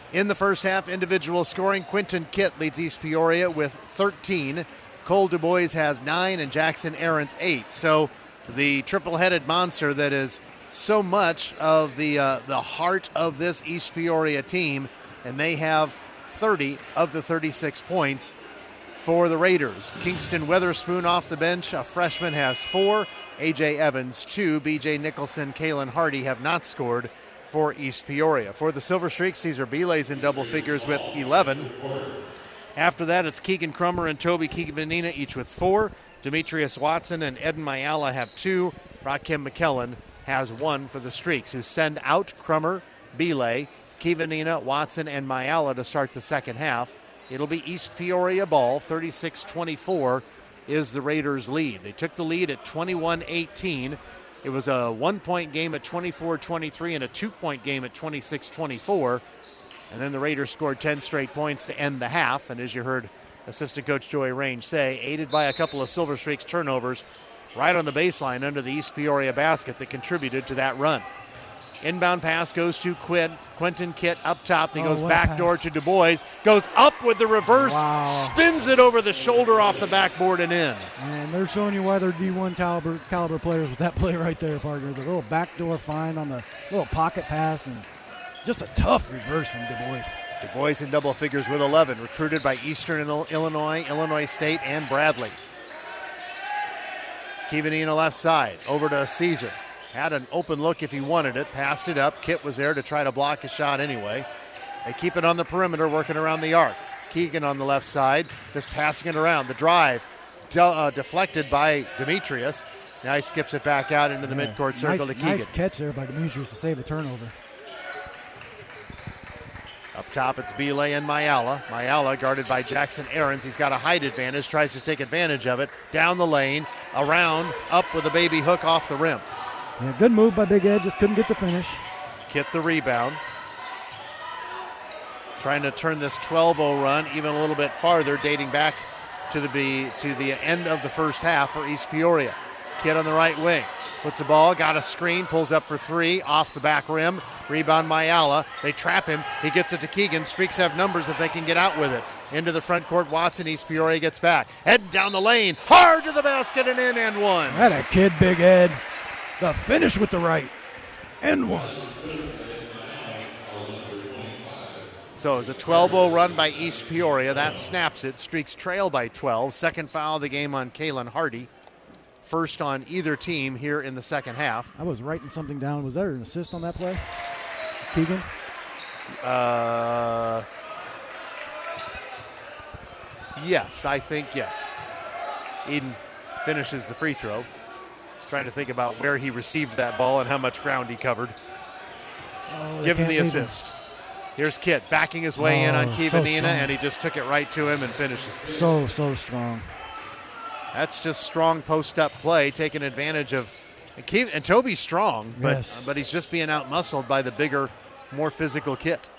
In the first half, individual scoring, Quentin Kitt leads East Peoria with 13. Cole Du Bois has 9 and Jackson Ahrens 8. So the triple-headed monster that is so much of the heart of this East Peoria team, and they have 30 of the 36 points for the Raiders. Kingston Weatherspoon off the bench, a freshman, has 4. A.J. Evans 2. B.J. Nicholson, Kalen Hardy have not scored for East Peoria. For the Silver Streak, Caesar Belay's in double figures with 11. After that, it's Keegan Crummer and Toby Kivanina, each with 4. Demetrius Watson and Eden Mayala have 2. Rakim McKellen has 1 for the Streaks, who send out Crummer, Belay, Kivanina, Watson, and Mayala to start the second half. It'll be East Peoria ball. 36-24 is the Raiders' lead. They took the lead at 21-18. It was a 1-point game at 24-23 and a 2-point game at 26-24. And then the Raiders scored 10 straight points to end the half. And as you heard assistant coach Joey Range say, aided by a couple of Silver Streaks turnovers right on the baseline under the East Peoria basket that contributed to that run. Inbound pass goes to Quentin Kitt up top. He goes backdoor to Du Bois. Goes up with the reverse. Wow. Spins it over the shoulder off the backboard and in. And they're showing you why they're D1 caliber players with that play right there, partner. The little backdoor find on the little pocket pass and just a tough reverse from Du Bois. Du Bois in double figures with 11. Recruited by Eastern Illinois, Illinois State, and Bradley. Kivanina left side. Over to Caesar. Had an open look if he wanted it. Passed it up. Kitt was there to try to block his shot anyway. They keep it on the perimeter, working around the arc. Keegan on the left side, just passing it around. The drive deflected by Demetrius. Now he skips it back out into the midcourt circle to Keegan. Nice catch there by Demetrius to save a turnover. Up top, it's Belay and Mayala. Mayala guarded by Jackson Ahrens. He's got a height advantage, tries to take advantage of it. Down the lane, around, up with a baby hook off the rim. Yeah, good move by Big Ed, just couldn't get the finish. Kitt the rebound. Trying to turn this 12-0 run even a little bit farther, dating back to the end of the first half for East Peoria. Kitt on the right wing. Puts the ball, got a screen, pulls up for 3, off the back rim. Rebound Mayala. They trap him. He gets it to Keegan. Streaks have numbers if they can get out with it. Into the front court, Watson. East Peoria gets back. Heading down the lane. Hard to the basket and in and one. That a kid, Big Ed. The finish with the right. And one. So it's a 12-0 run by East Peoria. That snaps it. Streaks trail by 12. Second foul of the game on Kalen Hardy. First on either team here in the second half. I was writing something down. Was there an assist on that play? Keegan? Yes, I think yes. Eden finishes the free throw. Trying to think about where he received that ball and how much ground he covered. Give him the assist. Here's Kitt backing his way in on Kivanina, and he just took it right to him and finishes. So strong. That's just strong post-up play, taking advantage of – and Toby's strong, but he's just being out-muscled by the bigger, more physical Kitt.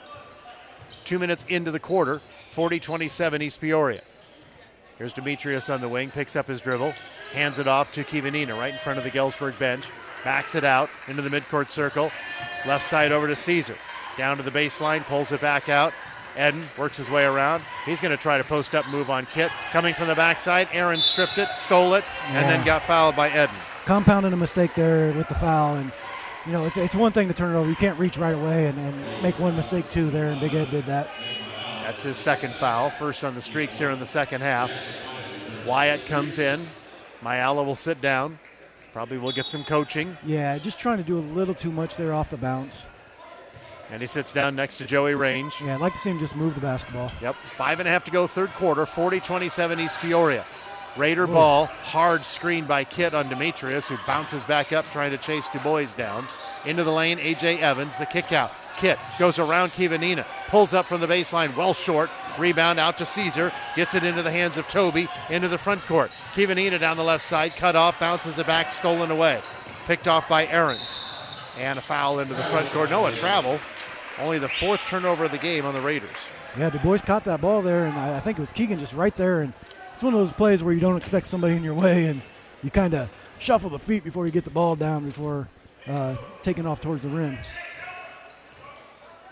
2 minutes into the quarter, 40-27 East Peoria. Here's Demetrius on the wing, picks up his dribble, hands it off to Kivanina right in front of the Galesburg bench, backs it out into the midcourt circle, left side over to Caesar. Down to the baseline, pulls it back out. Eden works his way around. He's going to try to post up move on Kitt. Coming from the backside, Aaron stripped it, stole it, and then got fouled by Eden. Compounded a mistake there with the foul. And, you know, it's one thing to turn it over. You can't reach right away and make one mistake too there, and Big Ed did that. That's his second foul, first on the Streaks here in the second half. Wyatt comes in. Mayala will sit down. Probably will get some coaching. Yeah, just trying to do a little too much there off the bounce. And he sits down next to Joey Range. Yeah, I'd like to see him just move the basketball. Yep, 5.5 to go third quarter, 40-27 East Peoria. Raider ball, hard screen by Kitt on Demetrius, who bounces back up trying to chase Du Bois down. Into the lane, A.J. Evans, the kick out. Kitt goes around Kivanina, pulls up from the baseline, well short. Rebound out to Caesar, gets it into the hands of Toby, into the front court. Kivanina down the left side, cut off, bounces it back, stolen away. Picked off by Ahrens. And a foul into the front court. No, a travel. Only the fourth turnover of the game on the Raiders. Yeah, Du Bois caught that ball there, and I think it was Keegan just right there. And it's one of those plays where you don't expect somebody in your way, and you kind of shuffle the feet before you get the ball down before taking off towards the rim.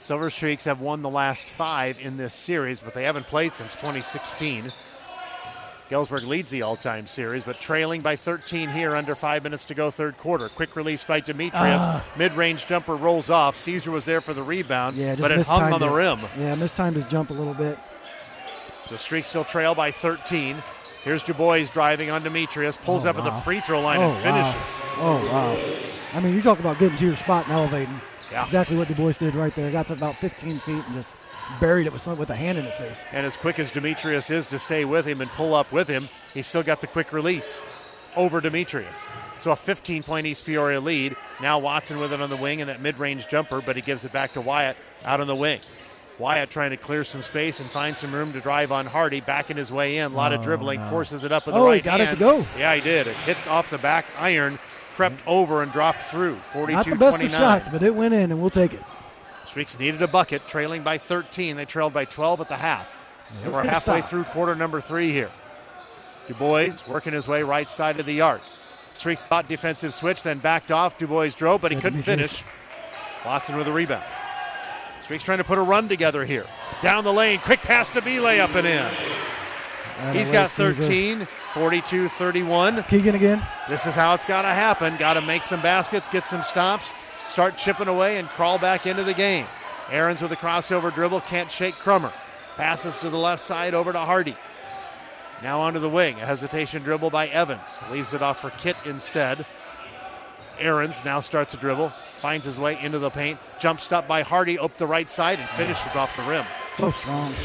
Silver Streaks have won the last 5 in this series, but they haven't played since 2016. Galesburg leads the all-time series, but trailing by 13 here, under 5 minutes to go, third quarter. Quick release by Demetrius. Mid-range jumper rolls off. Caesar was there for the rebound, but it hung on the rim. Yeah, mistimed his jump a little bit. So Streaks still trail by 13. Here's Du Bois driving on Demetrius, pulls up at the free throw line and finishes. Oh, wow. I mean, you talk about getting to your spot and elevating. That's exactly what Du Bois did right there. Got to about 15 feet and just buried it with a hand in his face. And as quick as Demetrius is to stay with him and pull up with him, he's still got the quick release over Demetrius. So a 15-point East Peoria lead. Now Watson with it on the wing and that mid-range jumper, but he gives it back to Wyatt out on the wing. Wyatt trying to clear some space and find some room to drive on Hardy, backing his way in. A lot of dribbling, forces it up with the right hand. Oh, he got it to go. Yeah, he did. It hit off the back iron, crept over and dropped through. 42-29. Not the best of shots, but it went in, and we'll take it. Streaks needed a bucket, trailing by 13. They trailed by 12 at the half. And we're halfway through quarter number 3 here. Du Bois working his way right side of the arc. Streaks thought defensive switch, then backed off. Du Bois drove, but he couldn't finish. Watson with a rebound. Streaks trying to put a run together here. Down the lane, quick pass to Belay up and in. He's got 13, 42-31. Keegan again. This is how it's got to happen. Got to make some baskets, get some stops, start chipping away, and crawl back into the game. Ahrens with a crossover dribble, can't shake Crummer. Passes to the left side over to Hardy. Now onto the wing, a hesitation dribble by Evans. Leaves it off for Kitt instead. Ahrens now starts a dribble, finds his way into the paint, jump stop by Hardy up the right side and finishes off the rim. So strong.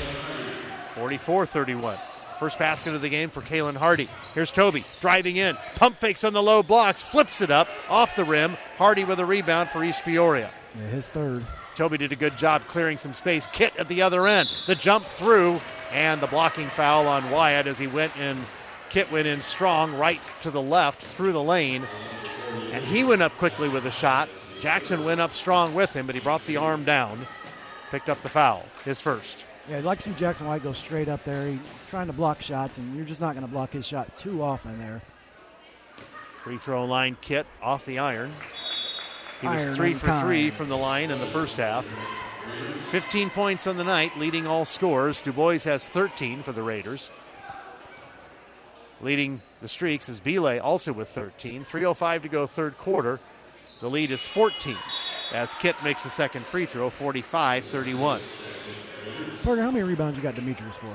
44-31. First basket of the game for Kalen Hardy. Here's Toby driving in, pump fakes on the low blocks, flips it up off the rim. Hardy with a rebound for East Peoria. Yeah, his third. Toby did a good job clearing some space. Kitt at the other end. The jump through and the blocking foul on Wyatt as he went in. Kitt went in strong right to the left through the lane. And he went up quickly with a shot. Jackson went up strong with him, but he brought the arm down. Picked up the foul, his first. Yeah, I'd like to see Jackson White go straight up there. He's trying to block shots, and you're just not going to block his shot too often there. Free throw line, Kitt off the iron. He was 3 for 3 from the line in the first half. 15 points on the night, leading all scorers. Du Bois has 13 for the Raiders. Leading the Streaks is Belay, also with 13. 3:05 to go third quarter. The lead is 14 as Kitt makes the second free throw, 45-31. Porter, how many rebounds you got Demetrius for?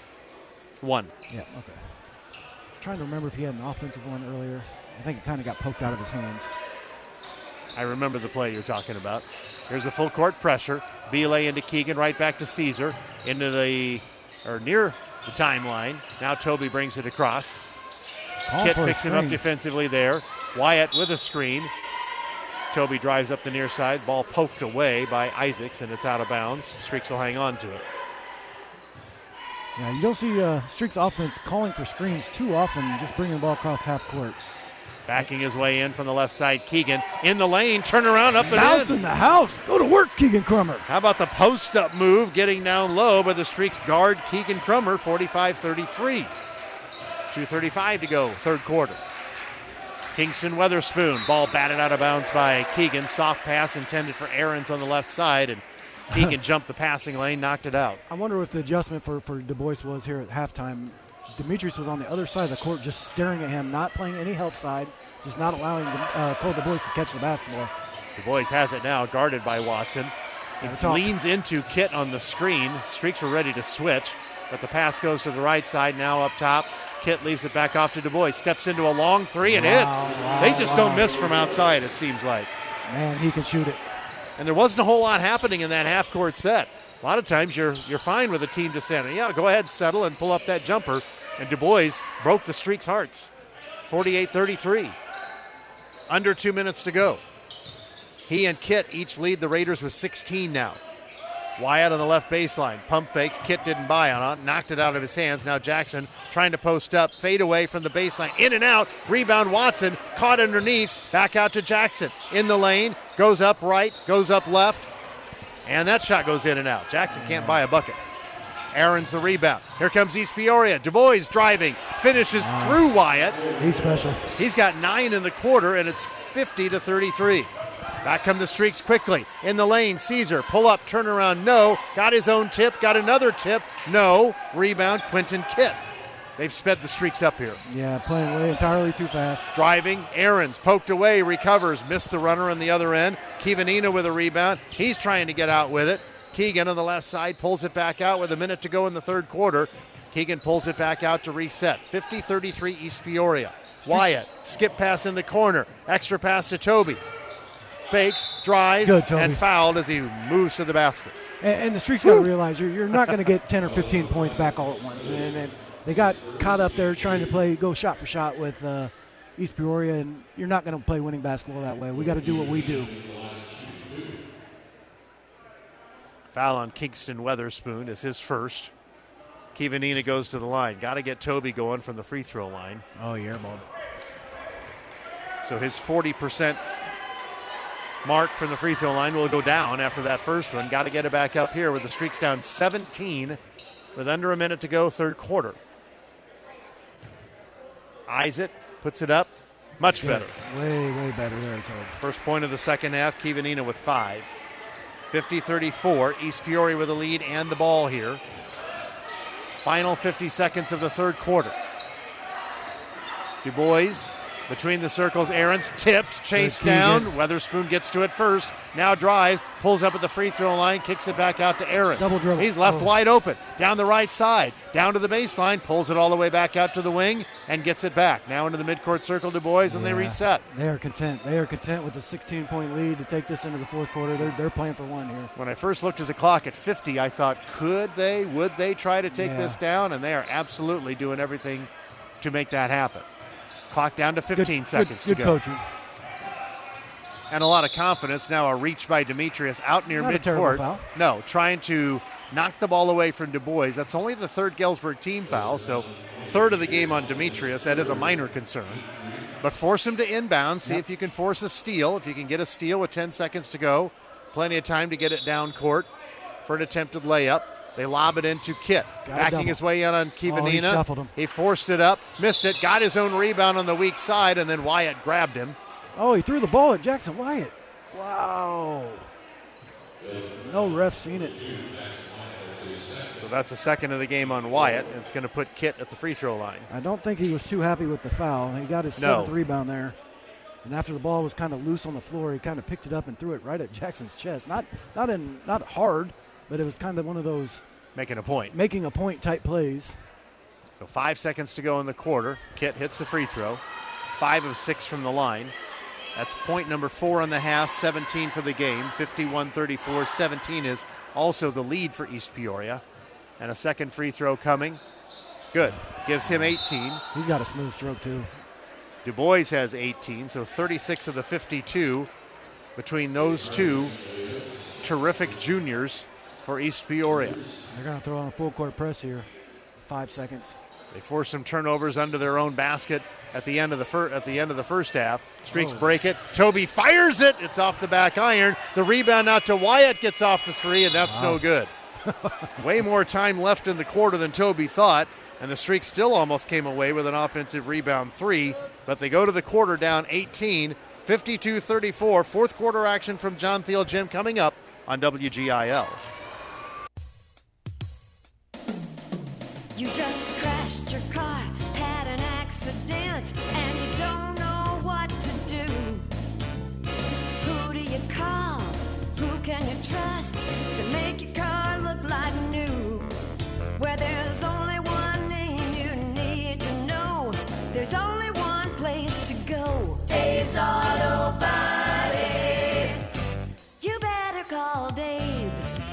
1. Yeah, okay. I was trying to remember if he had an offensive one earlier. I think it kind of got poked out of his hands. I remember the play you're talking about. Here's a full court pressure. Belay into Keegan, right back to Caesar, into near the timeline. Now Toby brings it across. Kitt picks him up defensively there. Wyatt with a screen. Toby drives up the near side. Ball poked away by Isaacs, and it's out of bounds. Streaks will hang on to it. Yeah, you don't see Streaks offense calling for screens too often, just bringing the ball across half court. Backing his way in from the left side, Keegan in the lane, turn around, up and Mouse in. In the house. Go to work, Keegan Crummer. How about the post-up move, getting down low, but the Streaks guard Keegan Crummer, 45-33. 2:35 to go, third quarter. Kingston Weatherspoon, ball batted out of bounds by Keegan. Soft pass intended for Ahrens on the left side, and Keegan jumped the passing lane, knocked it out. I wonder if the adjustment for Du Bois was here at halftime. Demetrius was on the other side of the court just staring at him, not playing any help side, just not allowing Cole Du Bois to catch the basketball. Du Bois has it now, guarded by Watson. He leans into Kitt on the screen. Streaks were ready to switch, but the pass goes to the right side, now up top. Kitt leaves it back off to Du Bois. Steps into a long three and hits. They just don't miss from outside, it seems like. Man, he can shoot it. And there wasn't a whole lot happening in that half-court set. A lot of times you're fine with a team to center. Yeah, go ahead, settle, and pull up that jumper. And Du Bois broke the Streaks' hearts. 48-33. Under 2 minutes to go. He and Kitt each lead the Raiders with 16 now. Wyatt on the left baseline. Pump fakes. Kitt didn't buy on it. Knocked it out of his hands. Now Jackson trying to post up. Fade away from the baseline. In and out. Rebound Watson. Caught underneath. Back out to Jackson. In the lane. Goes up right. Goes up left. And that shot goes in and out. Jackson can't buy a bucket. Ahrens the rebound. Here comes East Peoria. Du Bois driving. Finishes through Wyatt. He's special. He's got 9 in the quarter, and it's 50-33. Back come the Streaks quickly. In the lane, Caesar, pull up, turn around, no. Got his own tip, got another tip, no. Rebound, Quentin Kitt. They've sped the Streaks up here. Yeah, playing way entirely too fast. Driving, Ahrens poked away, recovers, missed the runner on the other end. Kivanina with a rebound. He's trying to get out with it. Keegan on the left side pulls it back out with a minute to go in the third quarter. Keegan pulls it back out to reset. 50-33 East Peoria. Wyatt, skip pass in the corner. Extra pass to Toby. Fakes, drives, and fouled as he moves to the basket. And the Streaks got to realize you're not going to get 10 or 15 points back all at once. And they got caught up there trying to go shot for shot with East Peoria, and you're not going to play winning basketball that way. We got to do what we do. Foul on Kingston Weatherspoon is his first. Kivanina goes to the line. Got to get Toby going from the free throw line. Oh, you airballed it. So his 40% mark from the free throw line will go down after that first one. Got to get it back up here with the Streaks down 17 with under a minute to go, third quarter. Eyes it, puts it up. Much better. Way better there, Toby. First point of the second half, Kivanina with 5. 50-34, East Peoria with the lead and the ball here. Final 50 seconds of the third quarter. Du Bois between the circles, Ahrens tipped, chased down. Weatherspoon gets to it first. Now drives, pulls up at the free throw line, kicks it back out to Ahrens. Double dribble. He's left wide open. Down the right side, down to the baseline, pulls it all the way back out to the wing, and gets it back. Now into the midcourt circle, Du Bois, and they reset. They are content. They are content with the 16-point lead to take this into the fourth quarter. They're playing for one here. When I first looked at the clock at 50, I thought, would they try to take this down? And they are absolutely doing everything to make that happen. Clock down to 15 seconds to go. Good coaching. And a lot of confidence. Now a reach by Demetrius out near midcourt. No, trying to knock the ball away from Du Bois. That's only the third Galesburg team foul, so third of the game on Demetrius. That is a minor concern. But force him to inbound. See if you can force a steal. If you can get a steal with 10 seconds to go. Plenty of time to get it down court for an attempted layup. They lob it into Kitt. Backing his way in on Kivanina. He shuffled him. He forced it up, missed it, got his own rebound on the weak side, and then Wyatt grabbed him. Oh, he threw the ball at Jackson Wyatt. Wow. No ref seen it. So that's the second of the game on Wyatt. It's going to put Kitt at the free throw line. I don't think he was too happy with the foul. He got his seventh rebound there. And after the ball was kind of loose on the floor, he kind of picked it up and threw it right at Jackson's chest. Not hard, but it was kind of one of those making a point type plays. So 5 seconds to go in the quarter. Kitt hits the free throw. 5 of 6 from the line. That's point number 4 in the half, 17 for the game. 51-34. 17 is also the lead for East Peoria. And a second free throw coming. Good. Gives him 18. He's got a smooth stroke too. Du Bois has 18, so 36 of the 52 between those two terrific juniors for East Peoria. They're going to throw on a full court press here. 5 seconds. They force some turnovers under their own basket at the end of the first half. Streaks break it. Toby fires it. It's off the back iron. The rebound out to Wyatt, gets off the three, and that's no good. Way more time left in the quarter than Toby thought, and the Streaks still almost came away with an offensive rebound 3, but they go to the quarter down 18, 52-34. Fourth quarter action from John Thiel Gym coming up on WGIL. You just crashed your car, had an accident, and you don't know what to do. Who do you call? Who can you trust to make your car look like new? Where there's only one name you need to know, there's only one place to go. Dave's Auto Body. You better call Dave's.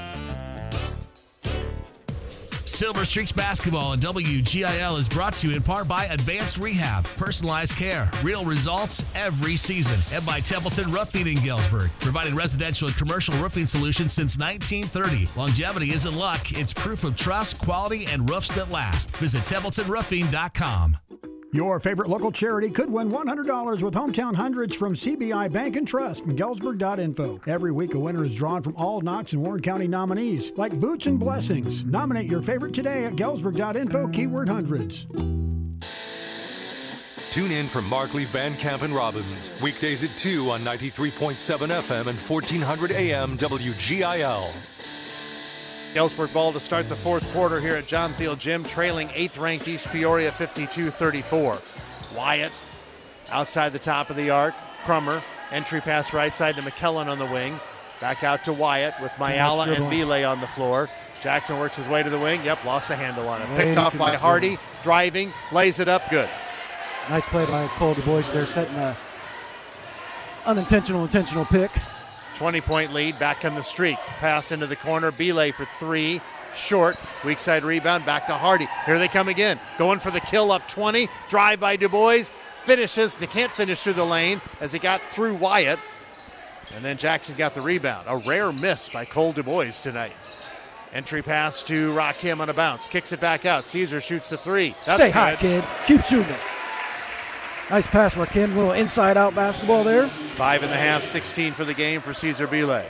Silver Streaks basketball on WGIL is brought to you in part by Advanced Rehab, personalized care, real results every season, and by Templeton Roofing in Galesburg, providing residential and commercial roofing solutions since 1930. Longevity isn't luck, it's proof of trust, quality, and roofs that last. Visit TempletonRoofing.com. Your favorite local charity could win $100 with Hometown Hundreds from CBI Bank and Trust and Galesburg.info. Every week, a winner is drawn from all Knox and Warren County nominees, like Boots and Blessings. Nominate your favorite today at Galesburg.info, keyword hundreds. Tune in for Markley, Van Camp, and Robbins. Weekdays at 2 on 93.7 FM and 1400 AM WGIL. Galesburg ball to start the fourth quarter here at John Thiel Gym, trailing 8th-ranked East Peoria 52-34. Wyatt outside the top of the arc. Crummer, entry pass right side to McKellen on the wing. Back out to Wyatt with Mayala and Belay on the floor. Jackson works his way to the wing. Yep, lost the handle on it. Picked off by Hardy, driving, lays it up, good. Nice play by Cole Du Bois there, setting a intentional pick. 20-point lead, back come the Streaks. Pass into the corner, Belay for three, short, weak side rebound, back to Hardy. Here they come again, going for the kill up 20, drive by Du Bois, finishes, they can't finish through the lane as he got through Wyatt. And then Jackson got the rebound. A rare miss by Cole Du Bois tonight. Entry pass to Rakim on a bounce. Kicks it back out. Caesar shoots the three. That's Stay good. hot, kid. Keep shooting it. Nice pass, Rakim. Little inside-out basketball there. 5.5, 16 for the game for Caesar Belay.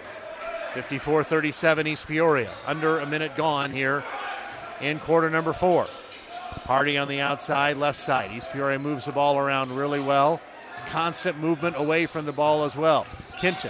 54-37 East Peoria. Under a minute gone here in quarter number 4. Hardy on the outside, left side. East Peoria moves the ball around really well. Constant movement away from the ball as well. Quinton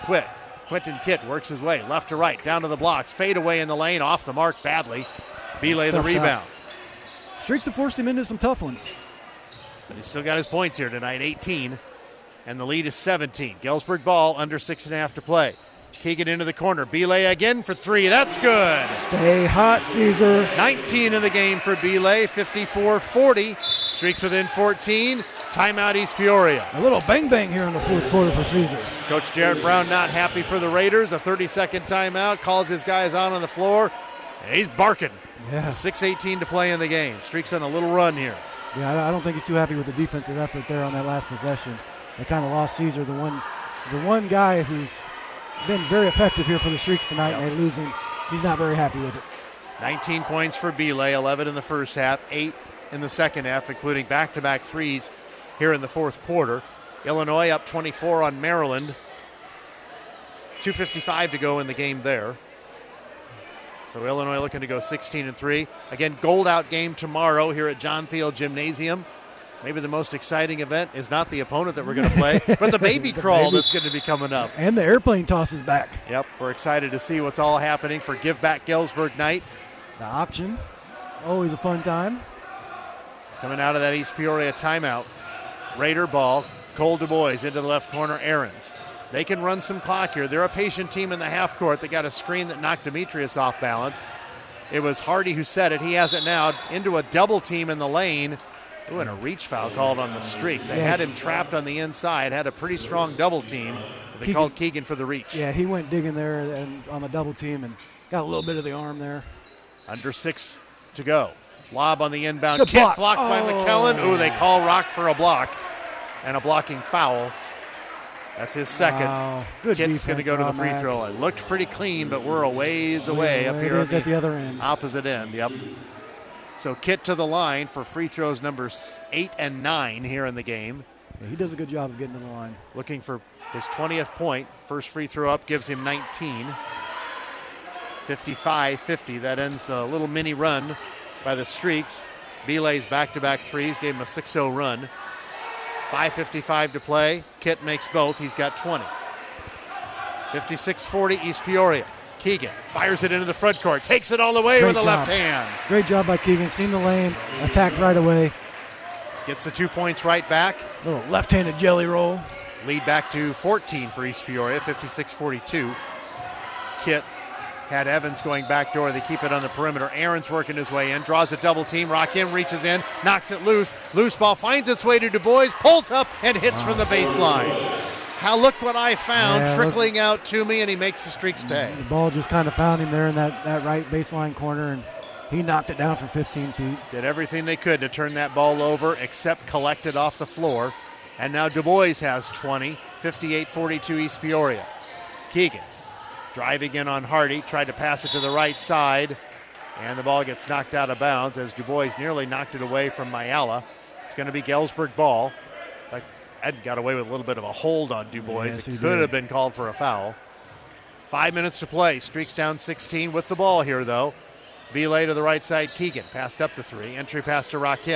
Kitt works his way left to right, down to the blocks, fade away in the lane, off the mark badly. Belay the rebound. Streaks have forced him into some tough ones. But he's still got his points here tonight, 18, and the lead is 17. Galesburg ball, under 6.5 to play. Keegan into the corner, Belay again for three, that's good. Stay hot, Caesar. 19 in the game for Belay, 54-40. Streaks within 14. Timeout East Peoria. A little bang here in the fourth quarter for Caesar. Coach Jared Brown not happy for the Raiders. A 30-second timeout, calls his guys out on the floor, and he's barking. Yeah. 6:18 to play in the game. Streaks on a little run here. Yeah, I don't think he's too happy with the defensive effort there on that last possession. They kind of lost Caesar, the one guy who's been very effective here for the Streaks tonight, and they lose him. He's not very happy with it. 19 points for Belay, 11 in the first half, 8 in the second half, including back-to-back threes here in the fourth quarter. Illinois up 24 on Maryland. 2:55 to go in the game there. So Illinois looking to go 16-3. Again, gold-out game tomorrow here at John Thiel Gymnasium. Maybe the most exciting event is not the opponent that we're going to play, but the baby crawl that's going to be coming up. And the airplane toss is back. Yep, we're excited to see what's all happening for Give Back Galesburg night. The auction, always a fun time. Coming out of that East Peoria timeout. Raider ball, Cole Du Bois into the left corner, Ahrens. They can run some clock here. They're a patient team in the half court. They got a screen that knocked Demetrius off balance. It was Hardy who set it. He has it now into a double team in the lane. Ooh, and a reach foul called on the Streaks. They had him trapped on the inside, had a pretty strong double team. They called Keegan for the reach. Yeah, he went digging there and on the double team and got a little bit of the arm there. Under 6 to go. Lob on the inbound. Good Kick block. blocked by McKellen. Ooh, they call Rock for a block and a blocking foul. That's his second. Wow. Good Kitt's going to go to the free Mac. throw line. Looked pretty clean, but we're a ways away up It here is at the other end. Opposite end, yep. So Kitt to the line for free throws numbers 8 and 9 here in the game. Yeah, he does a good job of getting to the line. Looking for his 20th point. First free throw up gives him 19. 55-50. That ends the little mini run by the Streaks. Belay's back-to-back threes gave him a 6-0 run. 5:55 to play. Kitt makes both. He's got 20. 56-40 East Peoria. Keegan fires it into the front court. Takes it all the way with the left hand. Great job by Keegan. Seen the lane. Attacked right away. Gets the 2 points right back. Little left-handed jelly roll. Lead back to 14 for East Peoria. 56-42. Kitt had Evans going back door. They keep it on the perimeter. Aaron's working his way in. Draws a double team. Rakim reaches in. Knocks it loose. Loose ball finds its way to Du Bois. Pulls up and hits from the baseline. Look what I found trickling out to me, and he makes the Streaks pay. The ball just kind of found him there in that right baseline corner, and he knocked it down from 15 feet. Did everything they could to turn that ball over, except collect it off the floor. And now Du Bois has 20. 58-42 East Peoria. Keegan driving in on Hardy, tried to pass it to the right side, and the ball gets knocked out of bounds as Du Bois nearly knocked it away from Mayala. It's going to be Galesburg ball. Ed got away with a little bit of a hold on Du Bois. Yes, it could have been called for a foul. 5 minutes to play. Streaks down 16 with the ball here, though. Belay to the right side. Keegan passed up the three. Entry pass to Rakim.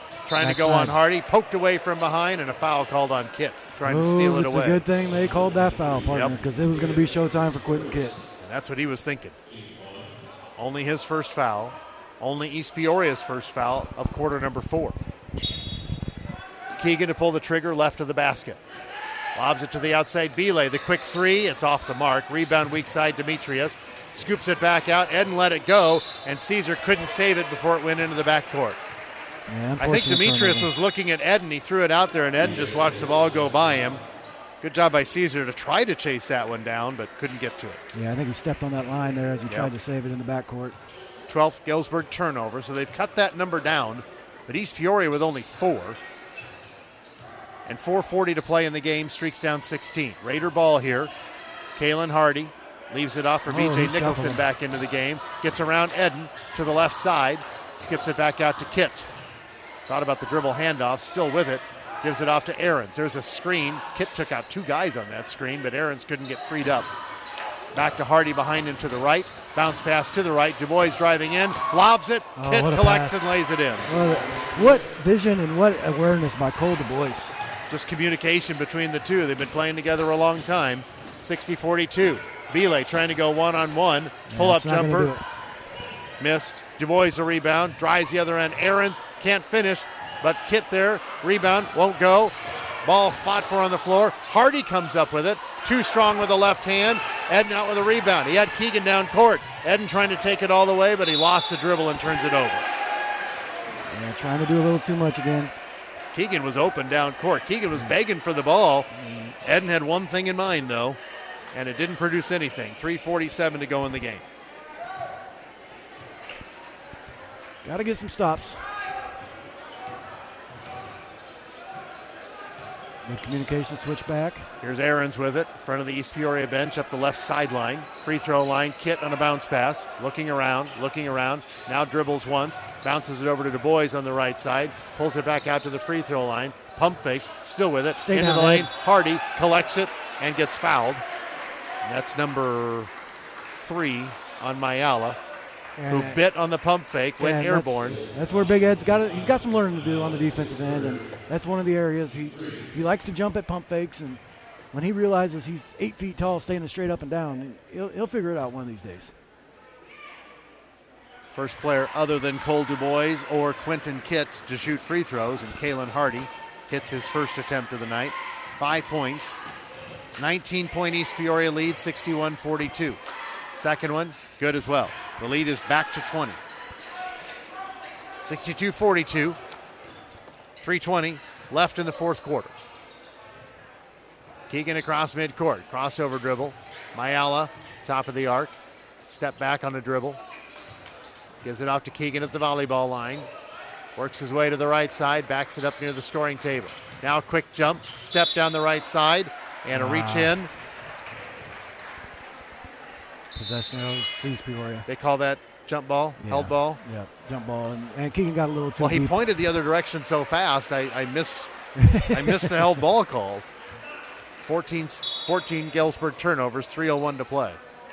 Trying to go on Hardy, poked away from behind, and a foul called on Kitt, trying to steal it away. It's a good thing they called that foul, partner, because it was going to be showtime for Quentin Kitt. And that's what he was thinking. Only his first foul. Only East Peoria's first foul of quarter number 4. Keegan to pull the trigger left of the basket. Lobs it to the outside Belay. The quick three, it's off the mark. Rebound weak side Demetrius. Scoops it back out. Eden let it go, and Caesar couldn't save it before it went into the backcourt. Yeah, I think Demetrius was looking at Eden. He threw it out there, and Eden just watched the ball go by him. Good job by Caesar to try to chase that one down, but couldn't get to it. Yeah, I think he stepped on that line there as he tried to save it in the backcourt. 12th Galesburg turnover, so they've cut that number down, but East Peoria with only 4. And 4:40 to play in the game, streaks down 16. Raider ball here. Kalen Hardy leaves it off for B.J. Nicholson back into the game. Gets around Eden to the left side. Skips it back out to Kitt. Thought about the dribble handoff, still with it. Gives it off to Ahrens. There's a screen. Kitt took out 2 guys on that screen, but Ahrens couldn't get freed up. Back to Hardy behind him to the right. Bounce pass to the right. Du Bois driving in. Lobs it. Kitt collects and lays it in. What vision and what awareness by Cole Du Bois. Just communication between the two. They've been playing together a long time. 60-42. Belay trying to go one-on-one. Pull-up jumper. Missed. Du Bois a rebound. Drives the other end. Ahrens can't finish, but Kitt there. Rebound. Won't go. Ball fought for on the floor. Hardy comes up with it. Too strong with the left hand. Eden out with a rebound. He had Keegan down court. Eden trying to take it all the way, but he lost the dribble and turns it over. Yeah, trying to do a little too much again. Keegan was open down court. Keegan was begging for the ball. Eden had one thing in mind, though, and it didn't produce anything. 3:47 to go in the game. Got to get some stops. Good communication switch back. Here's Ahrens with it. In front of the East Peoria bench up the left sideline. Free throw line. Kitt on a bounce pass. Looking around. Now dribbles once. Bounces it over to Du Bois on the right side. Pulls it back out to the free throw line. Pump fakes. Still with it. Into the lane. Hardy collects it and gets fouled. And that's number 3 on Mayala, who bit on the pump fake, went airborne. That's where Big Ed's got it. He's got some learning to do on the defensive end, and that's one of the areas he likes to jump at pump fakes. And when he realizes he's 8 feet tall, standing straight up and down, he'll figure it out one of these days. First player other than Cole Du Bois or Quentin Kitt to shoot free throws, and Kalen Hardy hits his first attempt of the night. 5 points. 19-point East Peoria lead, 61-42. Second one, good as well. The lead is back to 20. 62-42. 3:20 left in the fourth quarter. Keegan across midcourt. Crossover dribble. Mayala, top of the arc. Step back on the dribble. Gives it off to Keegan at the volleyball line. Works his way to the right side. Backs it up near the scoring table. Now a quick jump. Step down the right side. And a reach in. Possession of East Peoria. They call that jump ball, held ball? Yeah, jump ball. And Keegan got a little too deep. He pointed the other direction so fast, I missed the held ball call. 14 Galesburg turnovers, 3:01 to play.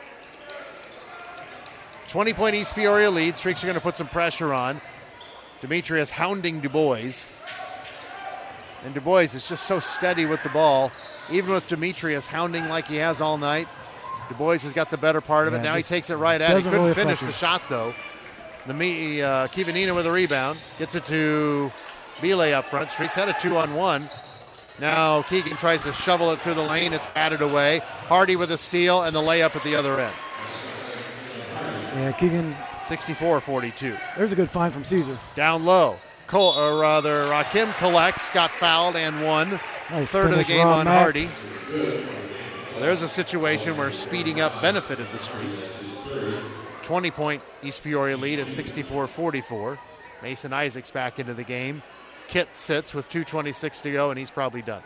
20-point East Peoria lead. Streaks are going to put some pressure on. Demetrius hounding Du Bois. And Du Bois is just so steady with the ball. Even with Demetrius hounding like he has all night, Du Bois has got the better part of it. Now he takes it right at it. He couldn't finish the shot, though. Kivanina with a rebound. Gets it to Belay up front. Streaks had a 2-on-1. Now Keegan tries to shovel it through the lane. It's batted away. Hardy with a steal and the layup at the other end. Yeah, Keegan. 64-42. There's a good find from Caesar. Down low. Rakim collects, got fouled and won. Nice third of the game on Mac. Hardy. Well, there's a situation where speeding up benefited the Streaks. 20-point East Peoria lead at 64-44. Mason Isaacs back into the game. Kitt sits with 2:26 to go, and he's probably done.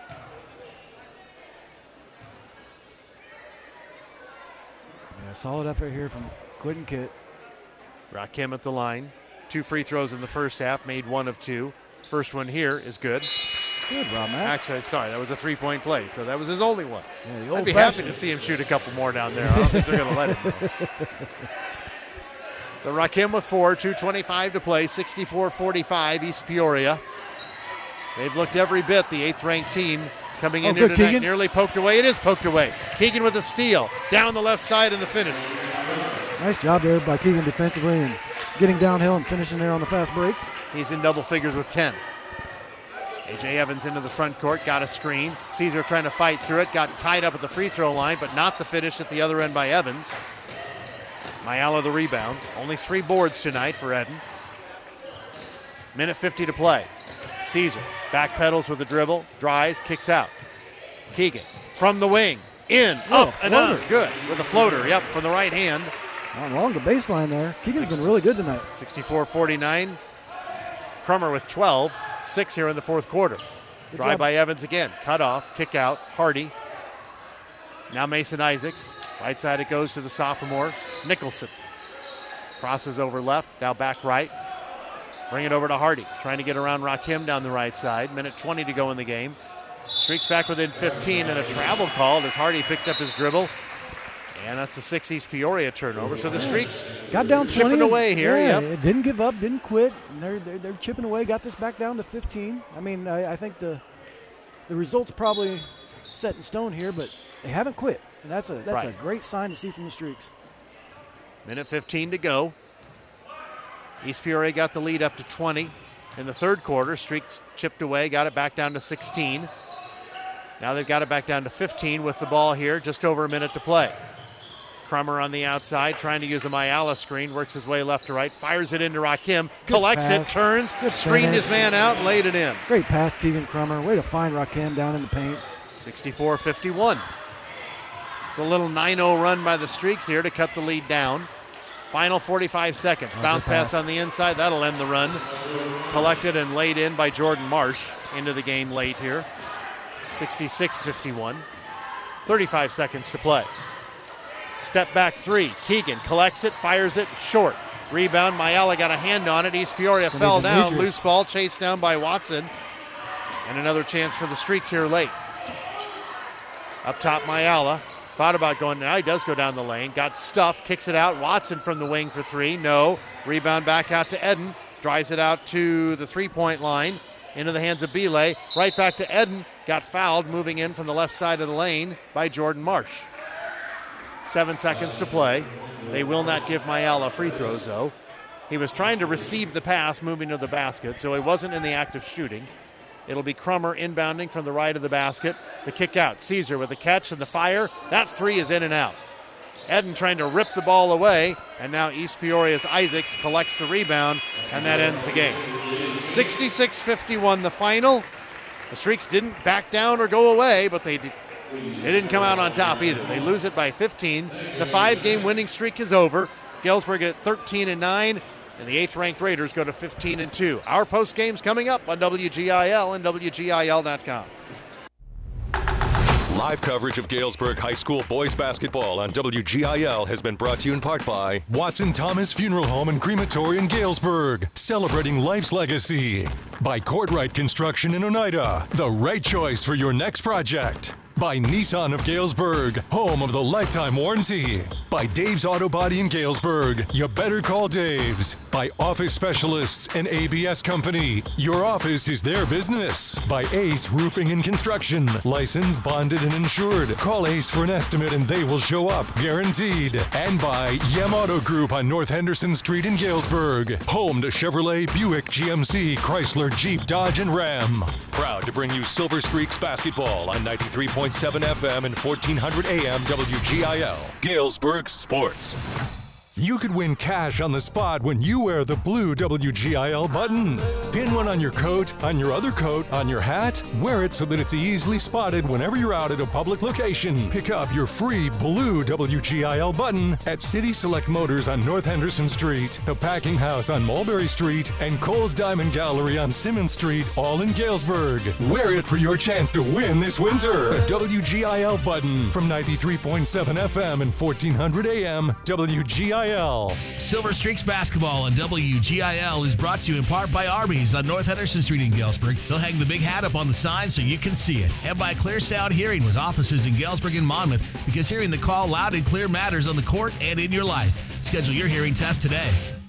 Yeah, solid effort here from Quentin Kitt. Rakim at the line. 2 free throws in the first half, made 1 of 2. First one here is good. Good, Rob Mack. Actually, sorry, that was a 3-point play, so that was his only one. Yeah, I'd be happy to see him shoot a couple more down there. I don't think they're going to let him. So Rakim with 4, 2:25 to play, 64-45 East Peoria. They've looked every bit, the 8th-ranked team coming in here tonight. Keegan. Nearly poked away. It is poked away. Keegan with a steal. Down the left side in the finish. Nice job there by Keegan defensively and getting downhill and finishing there on the fast break. He's in double figures with 10. A.J. Evans into the front court, got a screen. Caesar trying to fight through it, got tied up at the free throw line, but not the finish at the other end by Evans. Mayala the rebound. Only 3 boards tonight for Eden. Minute 50 to play. Caesar backpedals with a dribble, drives, kicks out. Keegan from the wing, in, up, and out. Good with a floater, yep, from the right hand. Along the baseline there. Keegan's been really good tonight. 64-49. Crummer with 12, 6 here in the fourth quarter. Drive by Evans again, cut off, kick out, Hardy. Now Mason Isaacs. Right side it goes to the sophomore, Nicholson. Crosses over left, now back right. Bring it over to Hardy, trying to get around Rakim down the right side. Minute 20 to go in the game. Streaks back within 15 and a travel call as Hardy picked up his dribble. And that's the 6 East Peoria turnover. So the Streaks got down 20 chipping away here. Yeah, yep. Didn't give up, didn't quit. And they're chipping away, got this back down to 15. I mean, I think the result's probably set in stone here, but they haven't quit. And that's a great sign to see from the Streaks. Minute 15 to go. East Peoria got the lead up to 20 in the third quarter. Streaks chipped away, got it back down to 16. Now they've got it back down to 15 with the ball here, just over a minute to play. Crummer on the outside, trying to use a Mayala screen, works his way left to right, fires it into Rakim, collects it, turns, screened his man out, and laid it in. Great pass, Keegan Crummer. Way to find Rakim down in the paint. 64-51. It's a little 9-0 run by the Streaks here to cut the lead down. Final 45 seconds. Bounce pass on the inside. That'll end the run. Collected and laid in by Jordan Marsh into the game late here. 66-51. 35 seconds to play. Step back 3. Keegan collects it, fires it, short. Rebound. Mayala got a hand on it. East Peoria fell down. Loose ball chased down by Watson. And another chance for the Streaks here late. Up top, Mayala. Thought about going, now he does go down the lane. Got stuffed, kicks it out. Watson from the wing for 3. No. Rebound back out to Eden. Drives it out to the 3-point line. Into the hands of Belay. Right back to Eden. Got fouled moving in from the left side of the lane by Jordan Marsh. 7 seconds to play. They will not give Mayala free throws, though. He was trying to receive the pass moving to the basket, so he wasn't in the act of shooting. It'll be Crummer inbounding from the right of the basket. The kick out. Caesar with the catch and the fire. That 3 is in and out. Eden trying to rip the ball away, and now East Peoria's Isaacs collects the rebound, and that ends the game. 66-51 the final. The Streaks didn't back down or go away, but they didn't come out on top either. They lose it by 15. The 5-game winning streak is over. Galesburg at 13-9. And the 8th-ranked Raiders go to 15-2. Our post game's coming up on WGIL and WGIL.com. Live coverage of Galesburg High School boys basketball on WGIL has been brought to you in part by Watson Thomas Funeral Home and Crematory in Galesburg, celebrating life's legacy. By Courtright Construction in Oneida, the right choice for your next project. By Nissan of Galesburg, home of the lifetime warranty. By Dave's Auto Body in Galesburg, you better call Dave's. By Office Specialists and ABS Company, your office is their business. By Ace Roofing and Construction, licensed, bonded, and insured. Call Ace for an estimate and they will show up, guaranteed. And by Yem Auto Group on North Henderson Street in Galesburg, home to Chevrolet, Buick, GMC, Chrysler, Jeep, Dodge, and Ram. Proud to bring you Silver Streaks basketball on 93.7 FM and 1400 AM WGIL. Galesburg Sports. You could win cash on the spot when you wear the blue WGIL button. Pin one on your coat, on your other coat, on your hat. Wear it so that it's easily spotted whenever you're out at a public location. Pick up your free blue WGIL button at City Select Motors on North Henderson Street, the Packing House on Mulberry Street, and Cole's Diamond Gallery on Simmons Street, all in Galesburg. Wear it for your chance to win this winter. The WGIL button from 93.7 FM and 1400 AM WGIL. Silver Streaks basketball on WGIL is brought to you in part by Arby's on North Henderson Street in Galesburg. They'll hang the big hat up on the sign so you can see it. And by Clear Sound Hearing with offices in Galesburg and Monmouth, because hearing the call loud and clear matters on the court and in your life. Schedule your hearing test today.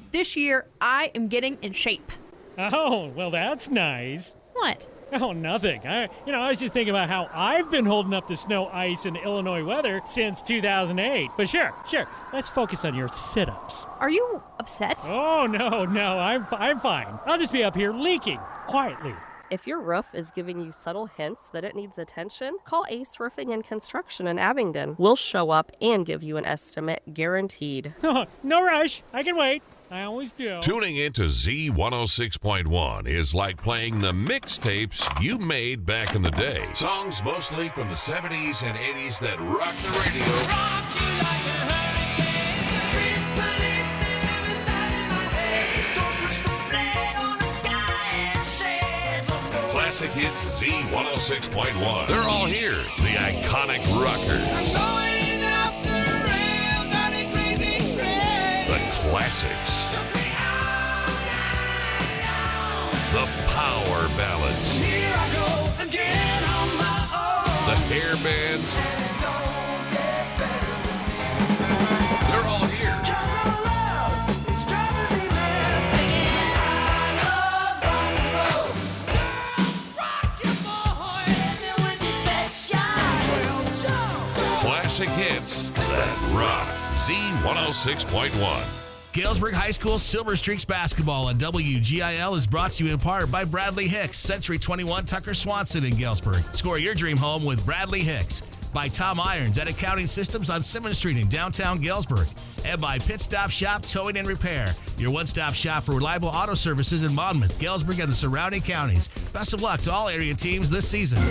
This year, I am getting in shape. Oh, well, that's nice. What? Oh, nothing. I was just thinking about how I've been holding up the snow, ice, and Illinois weather since 2008. But sure. Let's focus on your sit-ups. Are you upset? Oh, no, I'm fine. I'll just be up here leaking quietly. If your roof is giving you subtle hints that it needs attention, call Ace Roofing and Construction in Abingdon. We'll show up and give you an estimate guaranteed. No rush. I can wait. I always do. Tuning into Z106.1 is like playing the mixtapes you made back in the day. Songs mostly from the 70s and 80s that rock the radio. Rock you like a hurricane. Street police, they live inside of my head. Don't switch the blade on a guy and shades of gold. Classic hits Z106.1. They're all here. The iconic rockers. I'm going off the rails on a crazy train. The classics. The power ballads. Here I go again on my own. The hair bands. They're all here. Classic hits that rock. Z106.1. Galesburg High School Silver Streaks basketball on WGIL is brought to you in part by Bradley Hicks, Century 21 Tucker Swanson in Galesburg. Score your dream home with Bradley Hicks. By Tom Irons at Accounting Systems on 7th Street in downtown Galesburg. And by Pit Stop Shop Towing and Repair, your one-stop shop for reliable auto services in Monmouth, Galesburg, and the surrounding counties. Best of luck to all area teams this season.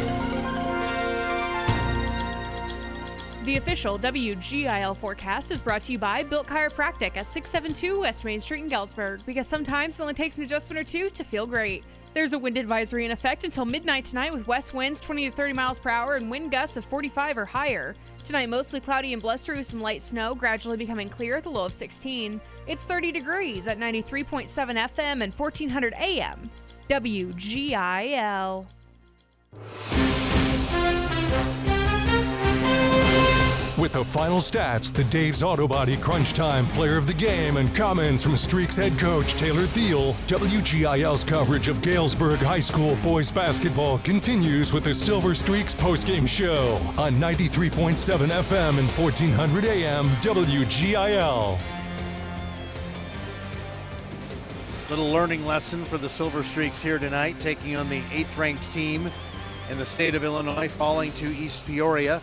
The official WGIL forecast is brought to you by Built Chiropractic at 672 West Main Street in Galesburg, because sometimes it only takes an adjustment or two to feel great. There's a wind advisory in effect until midnight tonight with west winds 20 to 30 miles per hour and wind gusts of 45 or higher. Tonight, mostly cloudy and blustery with some light snow, gradually becoming clear at the low of 16. It's 30 degrees at 93.7 FM and 1400 AM. WGIL. With the final stats, the Dave's Auto Body Crunch Time Player of the Game, and comments from Streaks head coach Taylor Thiel, WGIL's coverage of Galesburg High School boys basketball continues with the Silver Streaks postgame show on 93.7 FM and 1400 AM WGIL. Little learning lesson for the Silver Streaks here tonight, taking on the 8th-ranked team in the state of Illinois, falling to East Peoria.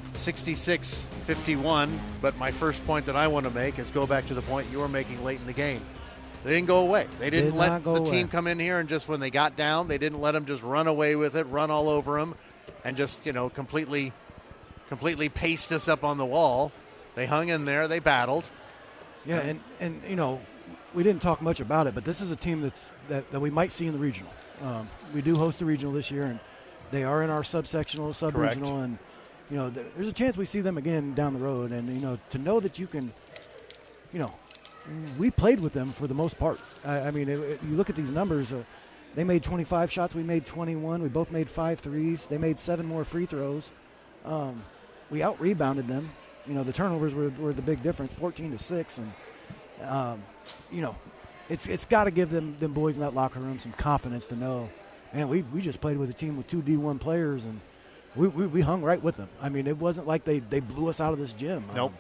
66-51, but my first point that I want to make is go back to the point you were making late in the game. They didn't go away. They didn't let the team come in here and just when they got down, they didn't let them just run away with it, run all over them, and just, completely paste us up on the wall. They hung in there. They battled. Yeah, and we didn't talk much about it, but this is a team that we might see in the regional. We do host the regional this year, and they are in our subsectional, sub-regional, and there's a chance we see them again down the road. And, to know that you can, we played with them for the most part. You look at these numbers. They made 25 shots. We made 21. We both made 5 threes. They made 7 more free throws. We out-rebounded them. The turnovers were the big difference, 14-6. And, it's got to give them boys in that locker room some confidence to know, man, we just played with a team with 2 D1 players, and we hung right with them. It wasn't like they blew us out of this gym. Nope.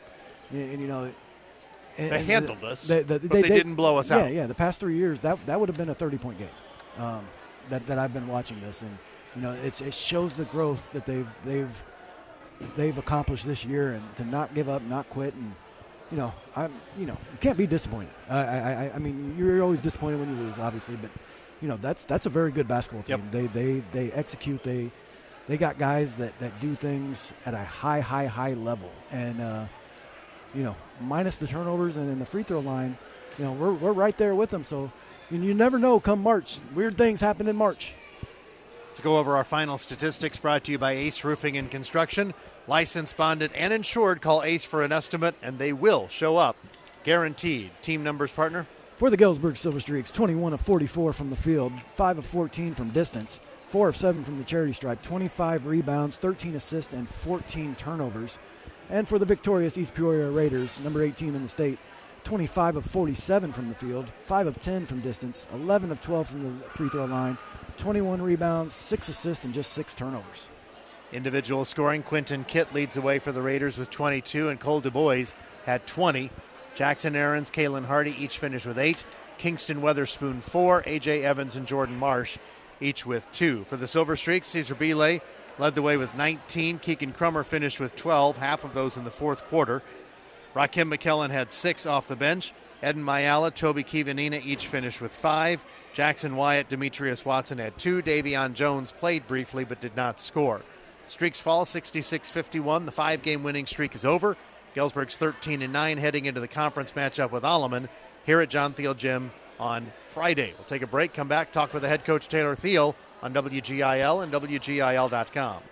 They handled us, but they didn't blow us out. Yeah. The past 3 years, that would have been a 30-point game. That I've been watching this, and it shows the growth that they've accomplished this year, and to not give up, not quit, and you can't be disappointed. You're always disappointed when you lose, obviously, but that's a very good basketball team. Yep. They execute. They got guys that do things at a high level, and minus the turnovers and then the free throw line, we're right there with them. So you never know. Come March, weird things happen in March. Let's go over our final statistics, brought to you by Ace Roofing and Construction. Licensed, bonded, and insured. Call Ace for an estimate, and they will show up. Guaranteed. Team numbers, partner? For the Galesburg Silver Streaks, 21 of 44 from the field, 5 of 14 from distance, 4 of 7 from the charity stripe, 25 rebounds, 13 assists, and 14 turnovers. And for the victorious East Peoria Raiders, number 18 in the state, 25 of 47 from the field, 5 of 10 from distance, 11 of 12 from the free throw line, 21 rebounds, 6 assists, and just 6 turnovers. Individual scoring, Quinton Kitt leads the way for the Raiders with 22, and Cole Du Bois had 20. Jackson Aarons, Kalen Hardy each finished with 8. Kingston Weatherspoon 4, A.J. Evans and Jordan Marsh each with 2. For the Silver Streaks, Cesar Bile led the way with 19. Keegan Crummer finished with 12, half of those in the fourth quarter. Rakim McKellen had 6 off the bench. Eden Mayala, Toby Kivanina each finished with 5. Jackson Wyatt, Demetrius Watson had 2. Davion Jones played briefly but did not score. Streaks fall 66-51. The 5-game winning streak is over. Galesburg's 13-9 heading into the conference matchup with Alleman here at John Thiel Gym on Friday. We'll take a break, come back, talk with the head coach Taylor Thiel on WGIL and WGIL.com.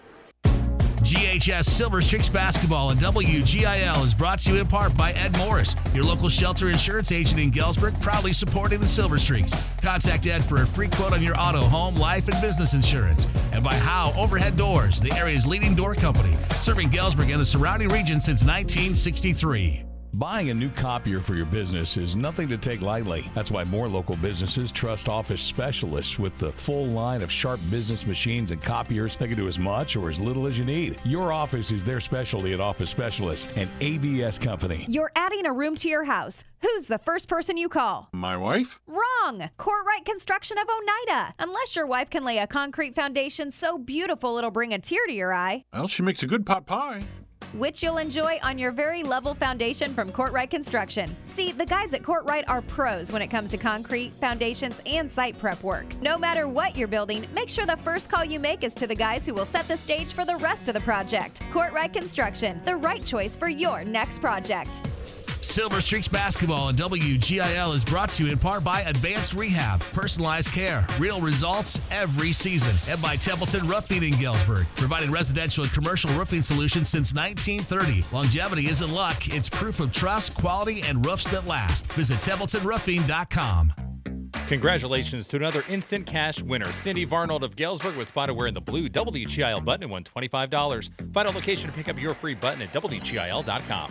GHS Silver Streaks Basketball and WGIL is brought to you in part by Ed Morris, your local shelter insurance agent in Galesburg, proudly supporting the Silver Streaks. Contact Ed for a free quote on your auto, home, life, and business insurance. And by Howe Overhead Doors, the area's leading door company, serving Galesburg and the surrounding region since 1963. Buying a new copier for your business is nothing to take lightly. That's why more local businesses trust Office Specialists with the full line of Sharp business machines and copiers that can do as much or as little as you need. Your office is their specialty at Office Specialists, an ABS company. You're adding a room to your house. Who's the first person you call? My wife? Wrong! Courtright Construction of Oneida. Unless your wife can lay a concrete foundation so beautiful it'll bring a tear to your eye. Well, she makes a good pot pie. Which you'll enjoy on your very level foundation from Courtright Construction. See, the guys at Courtright are pros when it comes to concrete, foundations, and site prep work. No matter what you're building, make sure the first call you make is to the guys who will set the stage for the rest of the project. Courtright Construction, the right choice for your next project. Silver Streaks Basketball and WGIL is brought to you in part by Advanced Rehab, personalized care, real results every season, and by Templeton Roofing in Galesburg, providing residential and commercial roofing solutions since 1930. Longevity isn't luck, it's proof of trust, quality, and roofs that last. Visit TempletonRoofing.com. Congratulations to another Instant Cash winner. Cindy Varnold of Galesburg was spotted wearing the blue WGIL button and won $25. Find a location to pick up your free button at WGIL.com.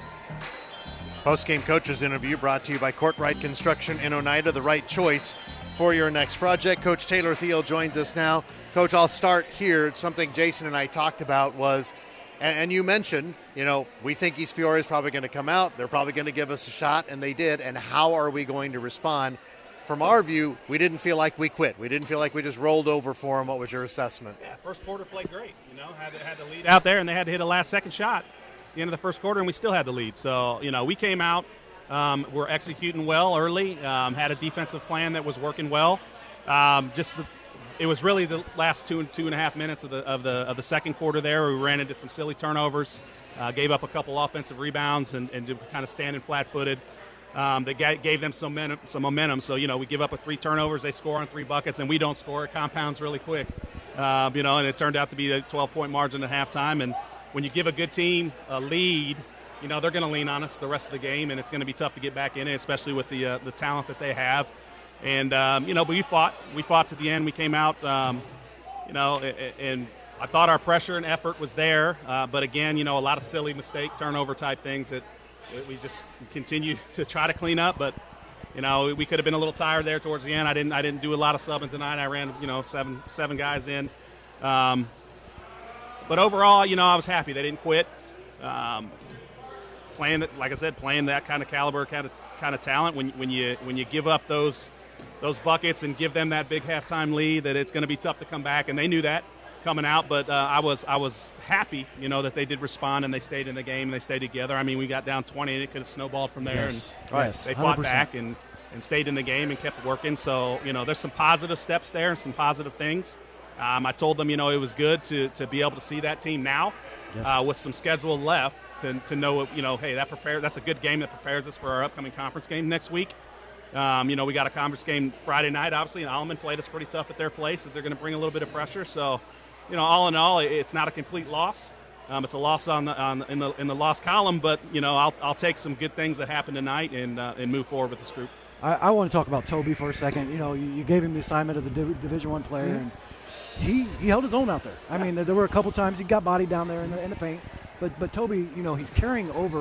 Post-game coaches interview brought to you by Courtright Construction in Oneida, the right choice for your next project. Coach Taylor Thiel joins us now. Coach, I'll start here. Something Jason and I talked about was, and you mentioned, we think East Peoria is probably going to come out. They're probably going to give us a shot, and they did. And how are we going to respond? From our view, we didn't feel like we quit. We didn't feel like we just rolled over for them. What was your assessment? Yeah, first quarter played great. Had the lead out there, and they had to hit a last-second shot the end of the first quarter, and we still had the lead. So, we came out, we're executing well early, had a defensive plan that was working well. It was really the last two and a half minutes of the second quarter there. We ran into some silly turnovers, gave up a couple offensive rebounds, and kind of standing flat-footed. That gave them some momentum. So, we give up 3 turnovers, they score on 3 buckets, and we don't score. It compounds really quick. And it turned out to be a 12-point margin at halftime. And when you give a good team a lead, they're going to lean on us the rest of the game, and it's going to be tough to get back in it, especially with the talent that they have. And, but we fought to the end. We came out, and I thought our pressure and effort was there. But, again, a lot of silly mistake, turnover-type things that we just continue to try to clean up. But, we could have been a little tired there towards the end. I didn't do a lot of subbing tonight. I ran, seven guys in. But overall, I was happy they didn't quit. Playing that kind of caliber, kind of talent. When you give up those buckets and give them that big halftime lead, that it's going to be tough to come back, and they knew that coming out. But I was happy, that they did respond and they stayed in the game and they stayed together. I mean, we got down 20 and it could have snowballed from there. Yes. And they fought 100%. back and stayed in the game and kept working. So there's some positive steps there and some positive things. I told them, it was good to be able to see that team now with some schedule left to know, hey, that's a good game that prepares us for our upcoming conference game next week. We got a conference game Friday night, obviously, and Alleman played us pretty tough at their place. That they're going to bring a little bit of pressure. So, all in all, it's not a complete loss. It's a loss in the loss column, but I'll take some good things that happened tonight and move forward with this group. I want to talk about Toby for a second. You gave him the assignment of the Division I player, and he held his own out there. I mean, there were a couple times he got bodied down there in the paint, but Toby, he's carrying over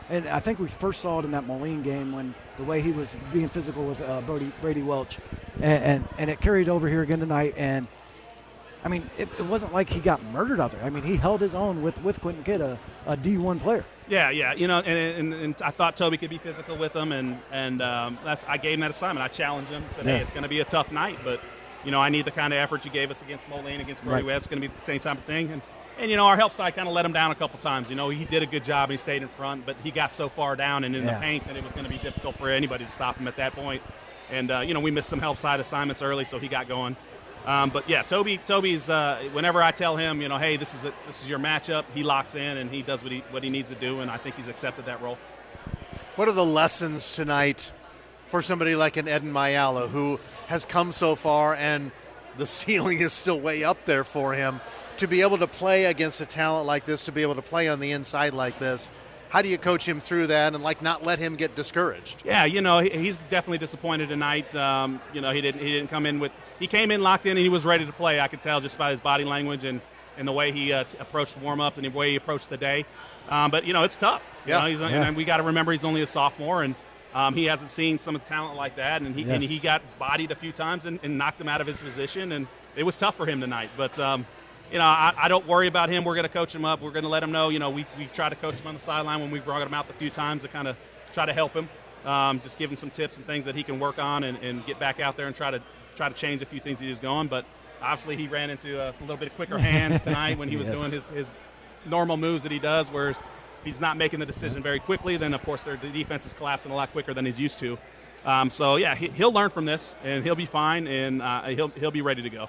And I think we first saw it in that Moline game when the way he was being physical with Brady Welch. And it carried over here again tonight. And, I mean, it wasn't like he got murdered out there. I mean, he held his own with Quentin Kidd, a D1 player. Yeah, you know, and I thought Toby could be physical with him, and I gave him that assignment. I challenged him, said, hey, it's going to be a tough night, but, you know, I need the kind of effort you gave us against Moline, against Brody Welch. It's going to be the same type of thing. And, you know, our help side kind of let him down a couple times. You know, he did a good job. He stayed in front, but he got so far down and in the paint that it was going to be difficult for anybody to stop him at that point. And, you know, we missed some help side assignments early, so he got going. But, yeah, Toby's whenever I tell him, you know, hey, this is your matchup, he locks in and he does what he needs to do, and I think he's accepted that role. What are the lessons tonight for somebody like an Eden Mayala who has come so far and the ceiling is still way up there for him, to be able to play against a talent like this, to be able to play on the inside like this? How do you coach him through that and, like, not let him get discouraged? Yeah, you know, he's definitely disappointed tonight. You know, he didn't come in with – he came in locked in and he was ready to play. I could tell just by his body language and the way he approached warm-up and the way he approached the day. But, you know, it's tough. Yeah. You know, and we got to remember he's only a sophomore, and he hasn't seen some of the talent like that. And he got bodied a few times and knocked him out of his position, and it was tough for him tonight. But you know, I don't worry about him. We're going to coach him up. We're going to let him know. You know, we try to coach him on the sideline when we brought him out a few times to kind of try to help him, just give him some tips and things that he can work on and get back out there and try to change a few things he is going. But obviously he ran into a little bit of quicker hands tonight when he was doing his normal moves that he does, whereas if he's not making the decision very quickly, then, of course, the defense is collapsing a lot quicker than he's used to. So, yeah, he'll learn from this, and he'll be fine, and he'll be ready to go.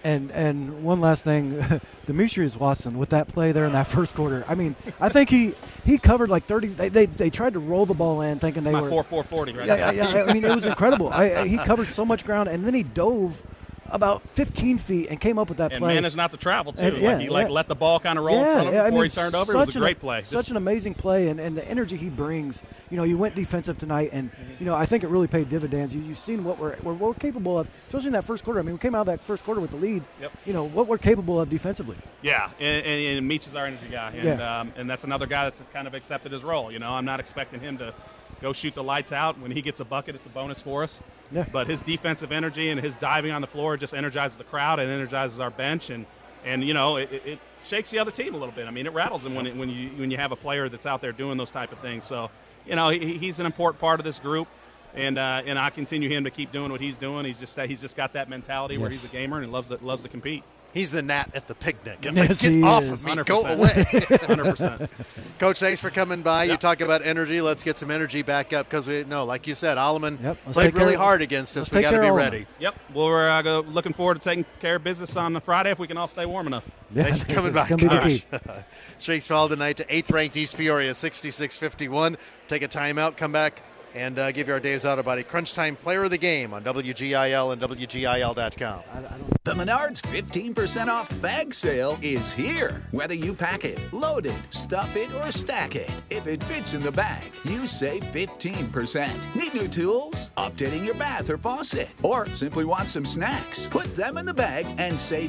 And one last thing, Demetrius Watson with that play there in that first quarter. I mean, I think he covered like 30. They tried to roll the ball in, thinking they were 4.40 right now. Yeah. I mean, it was incredible. He covered so much ground, and then he dove about 15 feet and came up with that play. And managed not to travel, too. And, he let the ball kind of roll in front of him before he turned over. It was a great play. Such an amazing play, and the energy he brings. You know, you went defensive tonight, and, you know, I think it really paid dividends. You've seen what we're capable of, especially in that first quarter. I mean, we came out of that first quarter with the lead. Yep. You know, what we're capable of defensively. Yeah, and Meach is our energy guy. And that's another guy that's kind of accepted his role. You know, I'm not expecting him to go shoot the lights out. When he gets a bucket, it's a bonus for us. Yeah. But his defensive energy and his diving on the floor just energizes the crowd and energizes our bench, and you know, it shakes the other team a little bit. I mean, it rattles them when you have a player that's out there doing those type of things. So, you know, he's an important part of this group, and I continue him to keep doing what he's doing. He's just got that mentality where he's a gamer and loves to compete. He's the gnat at the picnic. It's yes, like, get off is. of me. 100%. Go away. 100%. Coach, thanks for coming by. You talk about energy. Let's get some energy back up because we know, like you said, Alleman played really hard against us. We got to be ready. Yep. Well, we're looking forward to taking care of business on the Friday if we can all stay warm enough. Yeah, thanks for coming by. It's going to be the key. Streaks fall tonight to 8th-ranked East Peoria, 66-51. Take a timeout, come back, and give you our Dave's Auto Body Crunch Time Player of the Game on WGIL and WGIL.com. The Menards 15% off bag sale is here. Whether you pack it, load it, stuff it, or stack it, if it fits in the bag, you save 15%. Need new tools? Updating your bath or faucet? Or simply want some snacks? Put them in the bag and save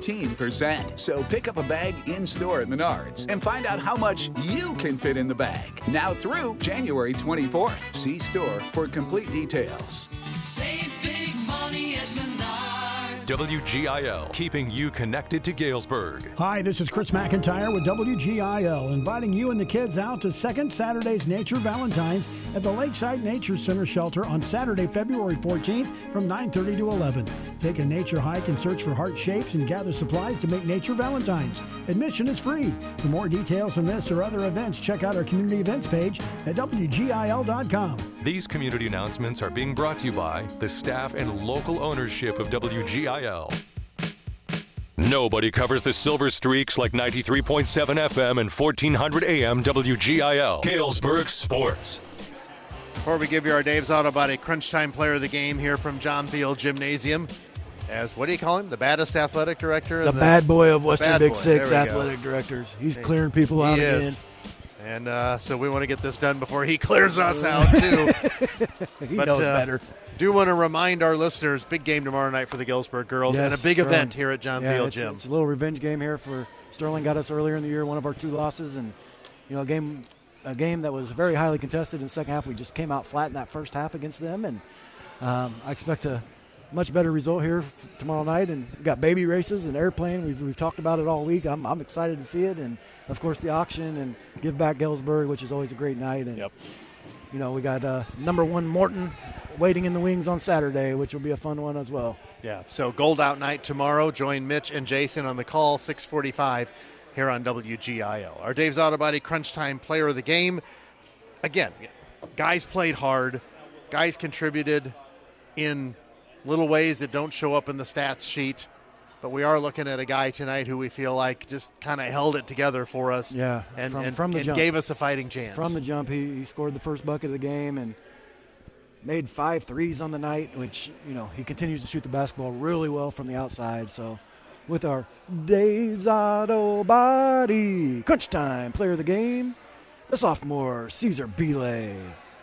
15%. So pick up a bag in-store at Menards and find out how much you can fit in the bag. Now through January 24th. See store for complete details. Save big money at Menards. WGIL, keeping you connected to Galesburg. Hi, this is Chris McIntyre with WGIL, inviting you and the kids out to Second Saturday's Nature Valentines at the Lakeside Nature Center Shelter on Saturday, February 14th from 9:30 to 11. Take a nature hike and search for heart shapes and gather supplies to make Nature Valentines. Admission is free. For more details on this or other events, check out our community events page at WGIL.com. These community announcements are being brought to you by the staff and local ownership of WGIL. Nobody covers the Silver Streaks like 93.7 FM and 1400 AM WGIL. Galesburg Sports. Before we give you our Dave's Auto Body Crunch Time Player of the Game here from John Field Gymnasium, as, what do you call him? The baddest athletic director? The bad boy of Western Big Six athletic directors. He's clearing people out again. And so we want to get this done before he clears us out, too. He knows better. Do want to remind our listeners, big game tomorrow night for the Galesburg girls and a big event here at John Field Gym. It's a little revenge game here for Sterling. Got us earlier in the year, one of our 2 losses, and, you know, a game a game that was very highly contested in the second half. We just came out flat in that first half against them, and I expect a much better result here tomorrow night. And we've got baby races and airplane. We've talked about it all week. I'm excited to see it, and of course the auction and Give Back Galesburg, which is always a great night. And we got number 1 Morton waiting in the wings on Saturday, which will be a fun one as well. Yeah, so Gold Out Night tomorrow. Join Mitch and Jason on the call, 6:45 here on WGIL. Our Dave's Auto Body Crunch Time Player of the Game. Again, guys played hard. Guys contributed in little ways that don't show up in the stats sheet. But we are looking at a guy tonight who we feel like just kind of held it together for us. Yeah, from the jump. Gave us a fighting chance. From the jump, he scored the first bucket of the game and made 5 threes on the night, which, he continues to shoot the basketball really well from the outside. So with our Dave's Auto Body Crunch Time Player of the Game, the sophomore Caesar Bile.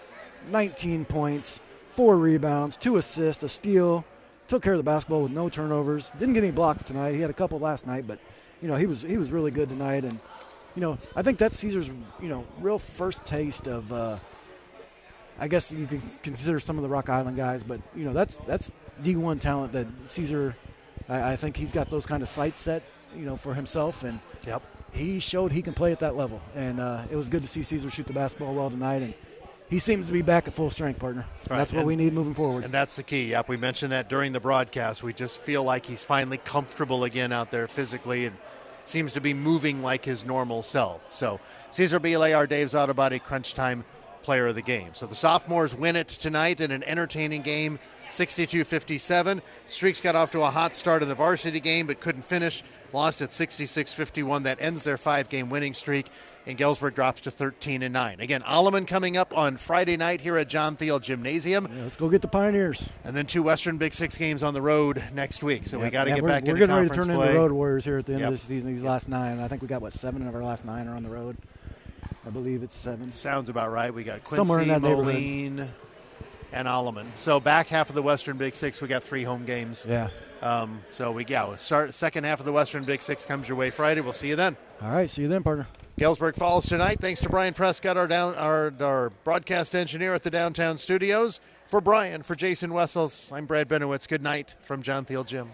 19 points, 4 rebounds, 2 assists, a steal. Took care of the basketball with no turnovers. Didn't get any blocks tonight. He had a couple last night, but, he was really good tonight. And, I think that's Caesar's, real first taste of I guess you can consider some of the Rock Island guys, but, that's D1 talent that Caesar, I think he's got those kind of sights set, for himself. And he showed he can play at that level. And it was good to see Caesar shoot the basketball well tonight. And he seems to be back at full strength, partner. Right. That's what we need moving forward. And that's the key. Yep, we mentioned that during the broadcast. We just feel like he's finally comfortable again out there physically and seems to be moving like his normal self. So Caesar Bile, our Dave's Auto Body Crunch Time Player of the Game. So the sophomores win it tonight in an entertaining game, 62-57. Streaks got off to a hot start in the varsity game but couldn't finish. Lost at 66-51. That ends their 5-game winning streak. And Galesburg drops to 13-9. Again, Alleman coming up on Friday night here at John Thiel Gymnasium. Yeah, let's go get the Pioneers. And then 2 Western Big Six games on the road next week. So we got to get back into conference play. We're getting ready to turn into Road Warriors here at the end of the season. These last 9. I think we got, 7 of our last 9 are on the road. I believe it's 7. Sounds about right. We got Quincy, Moline, and Alleman. So back half of the Western Big Six, we got 3 home games. Yeah. We'll start second half of the Western Big Six comes your way Friday. We'll see you then. All right, see you then, partner. Galesburg Falls tonight. Thanks to Brian Prescott, our broadcast engineer at the downtown studios. For Brian, for Jason Wessels, I'm Brad Benowitz. Good night from John Thiel Gym.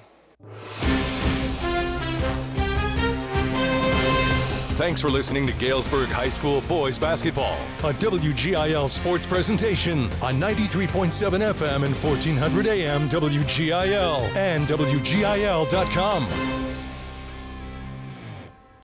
Thanks for listening to Galesburg High School boys basketball, a WGIL sports presentation on 93.7 FM and 1400 AM WGIL and WGIL.com.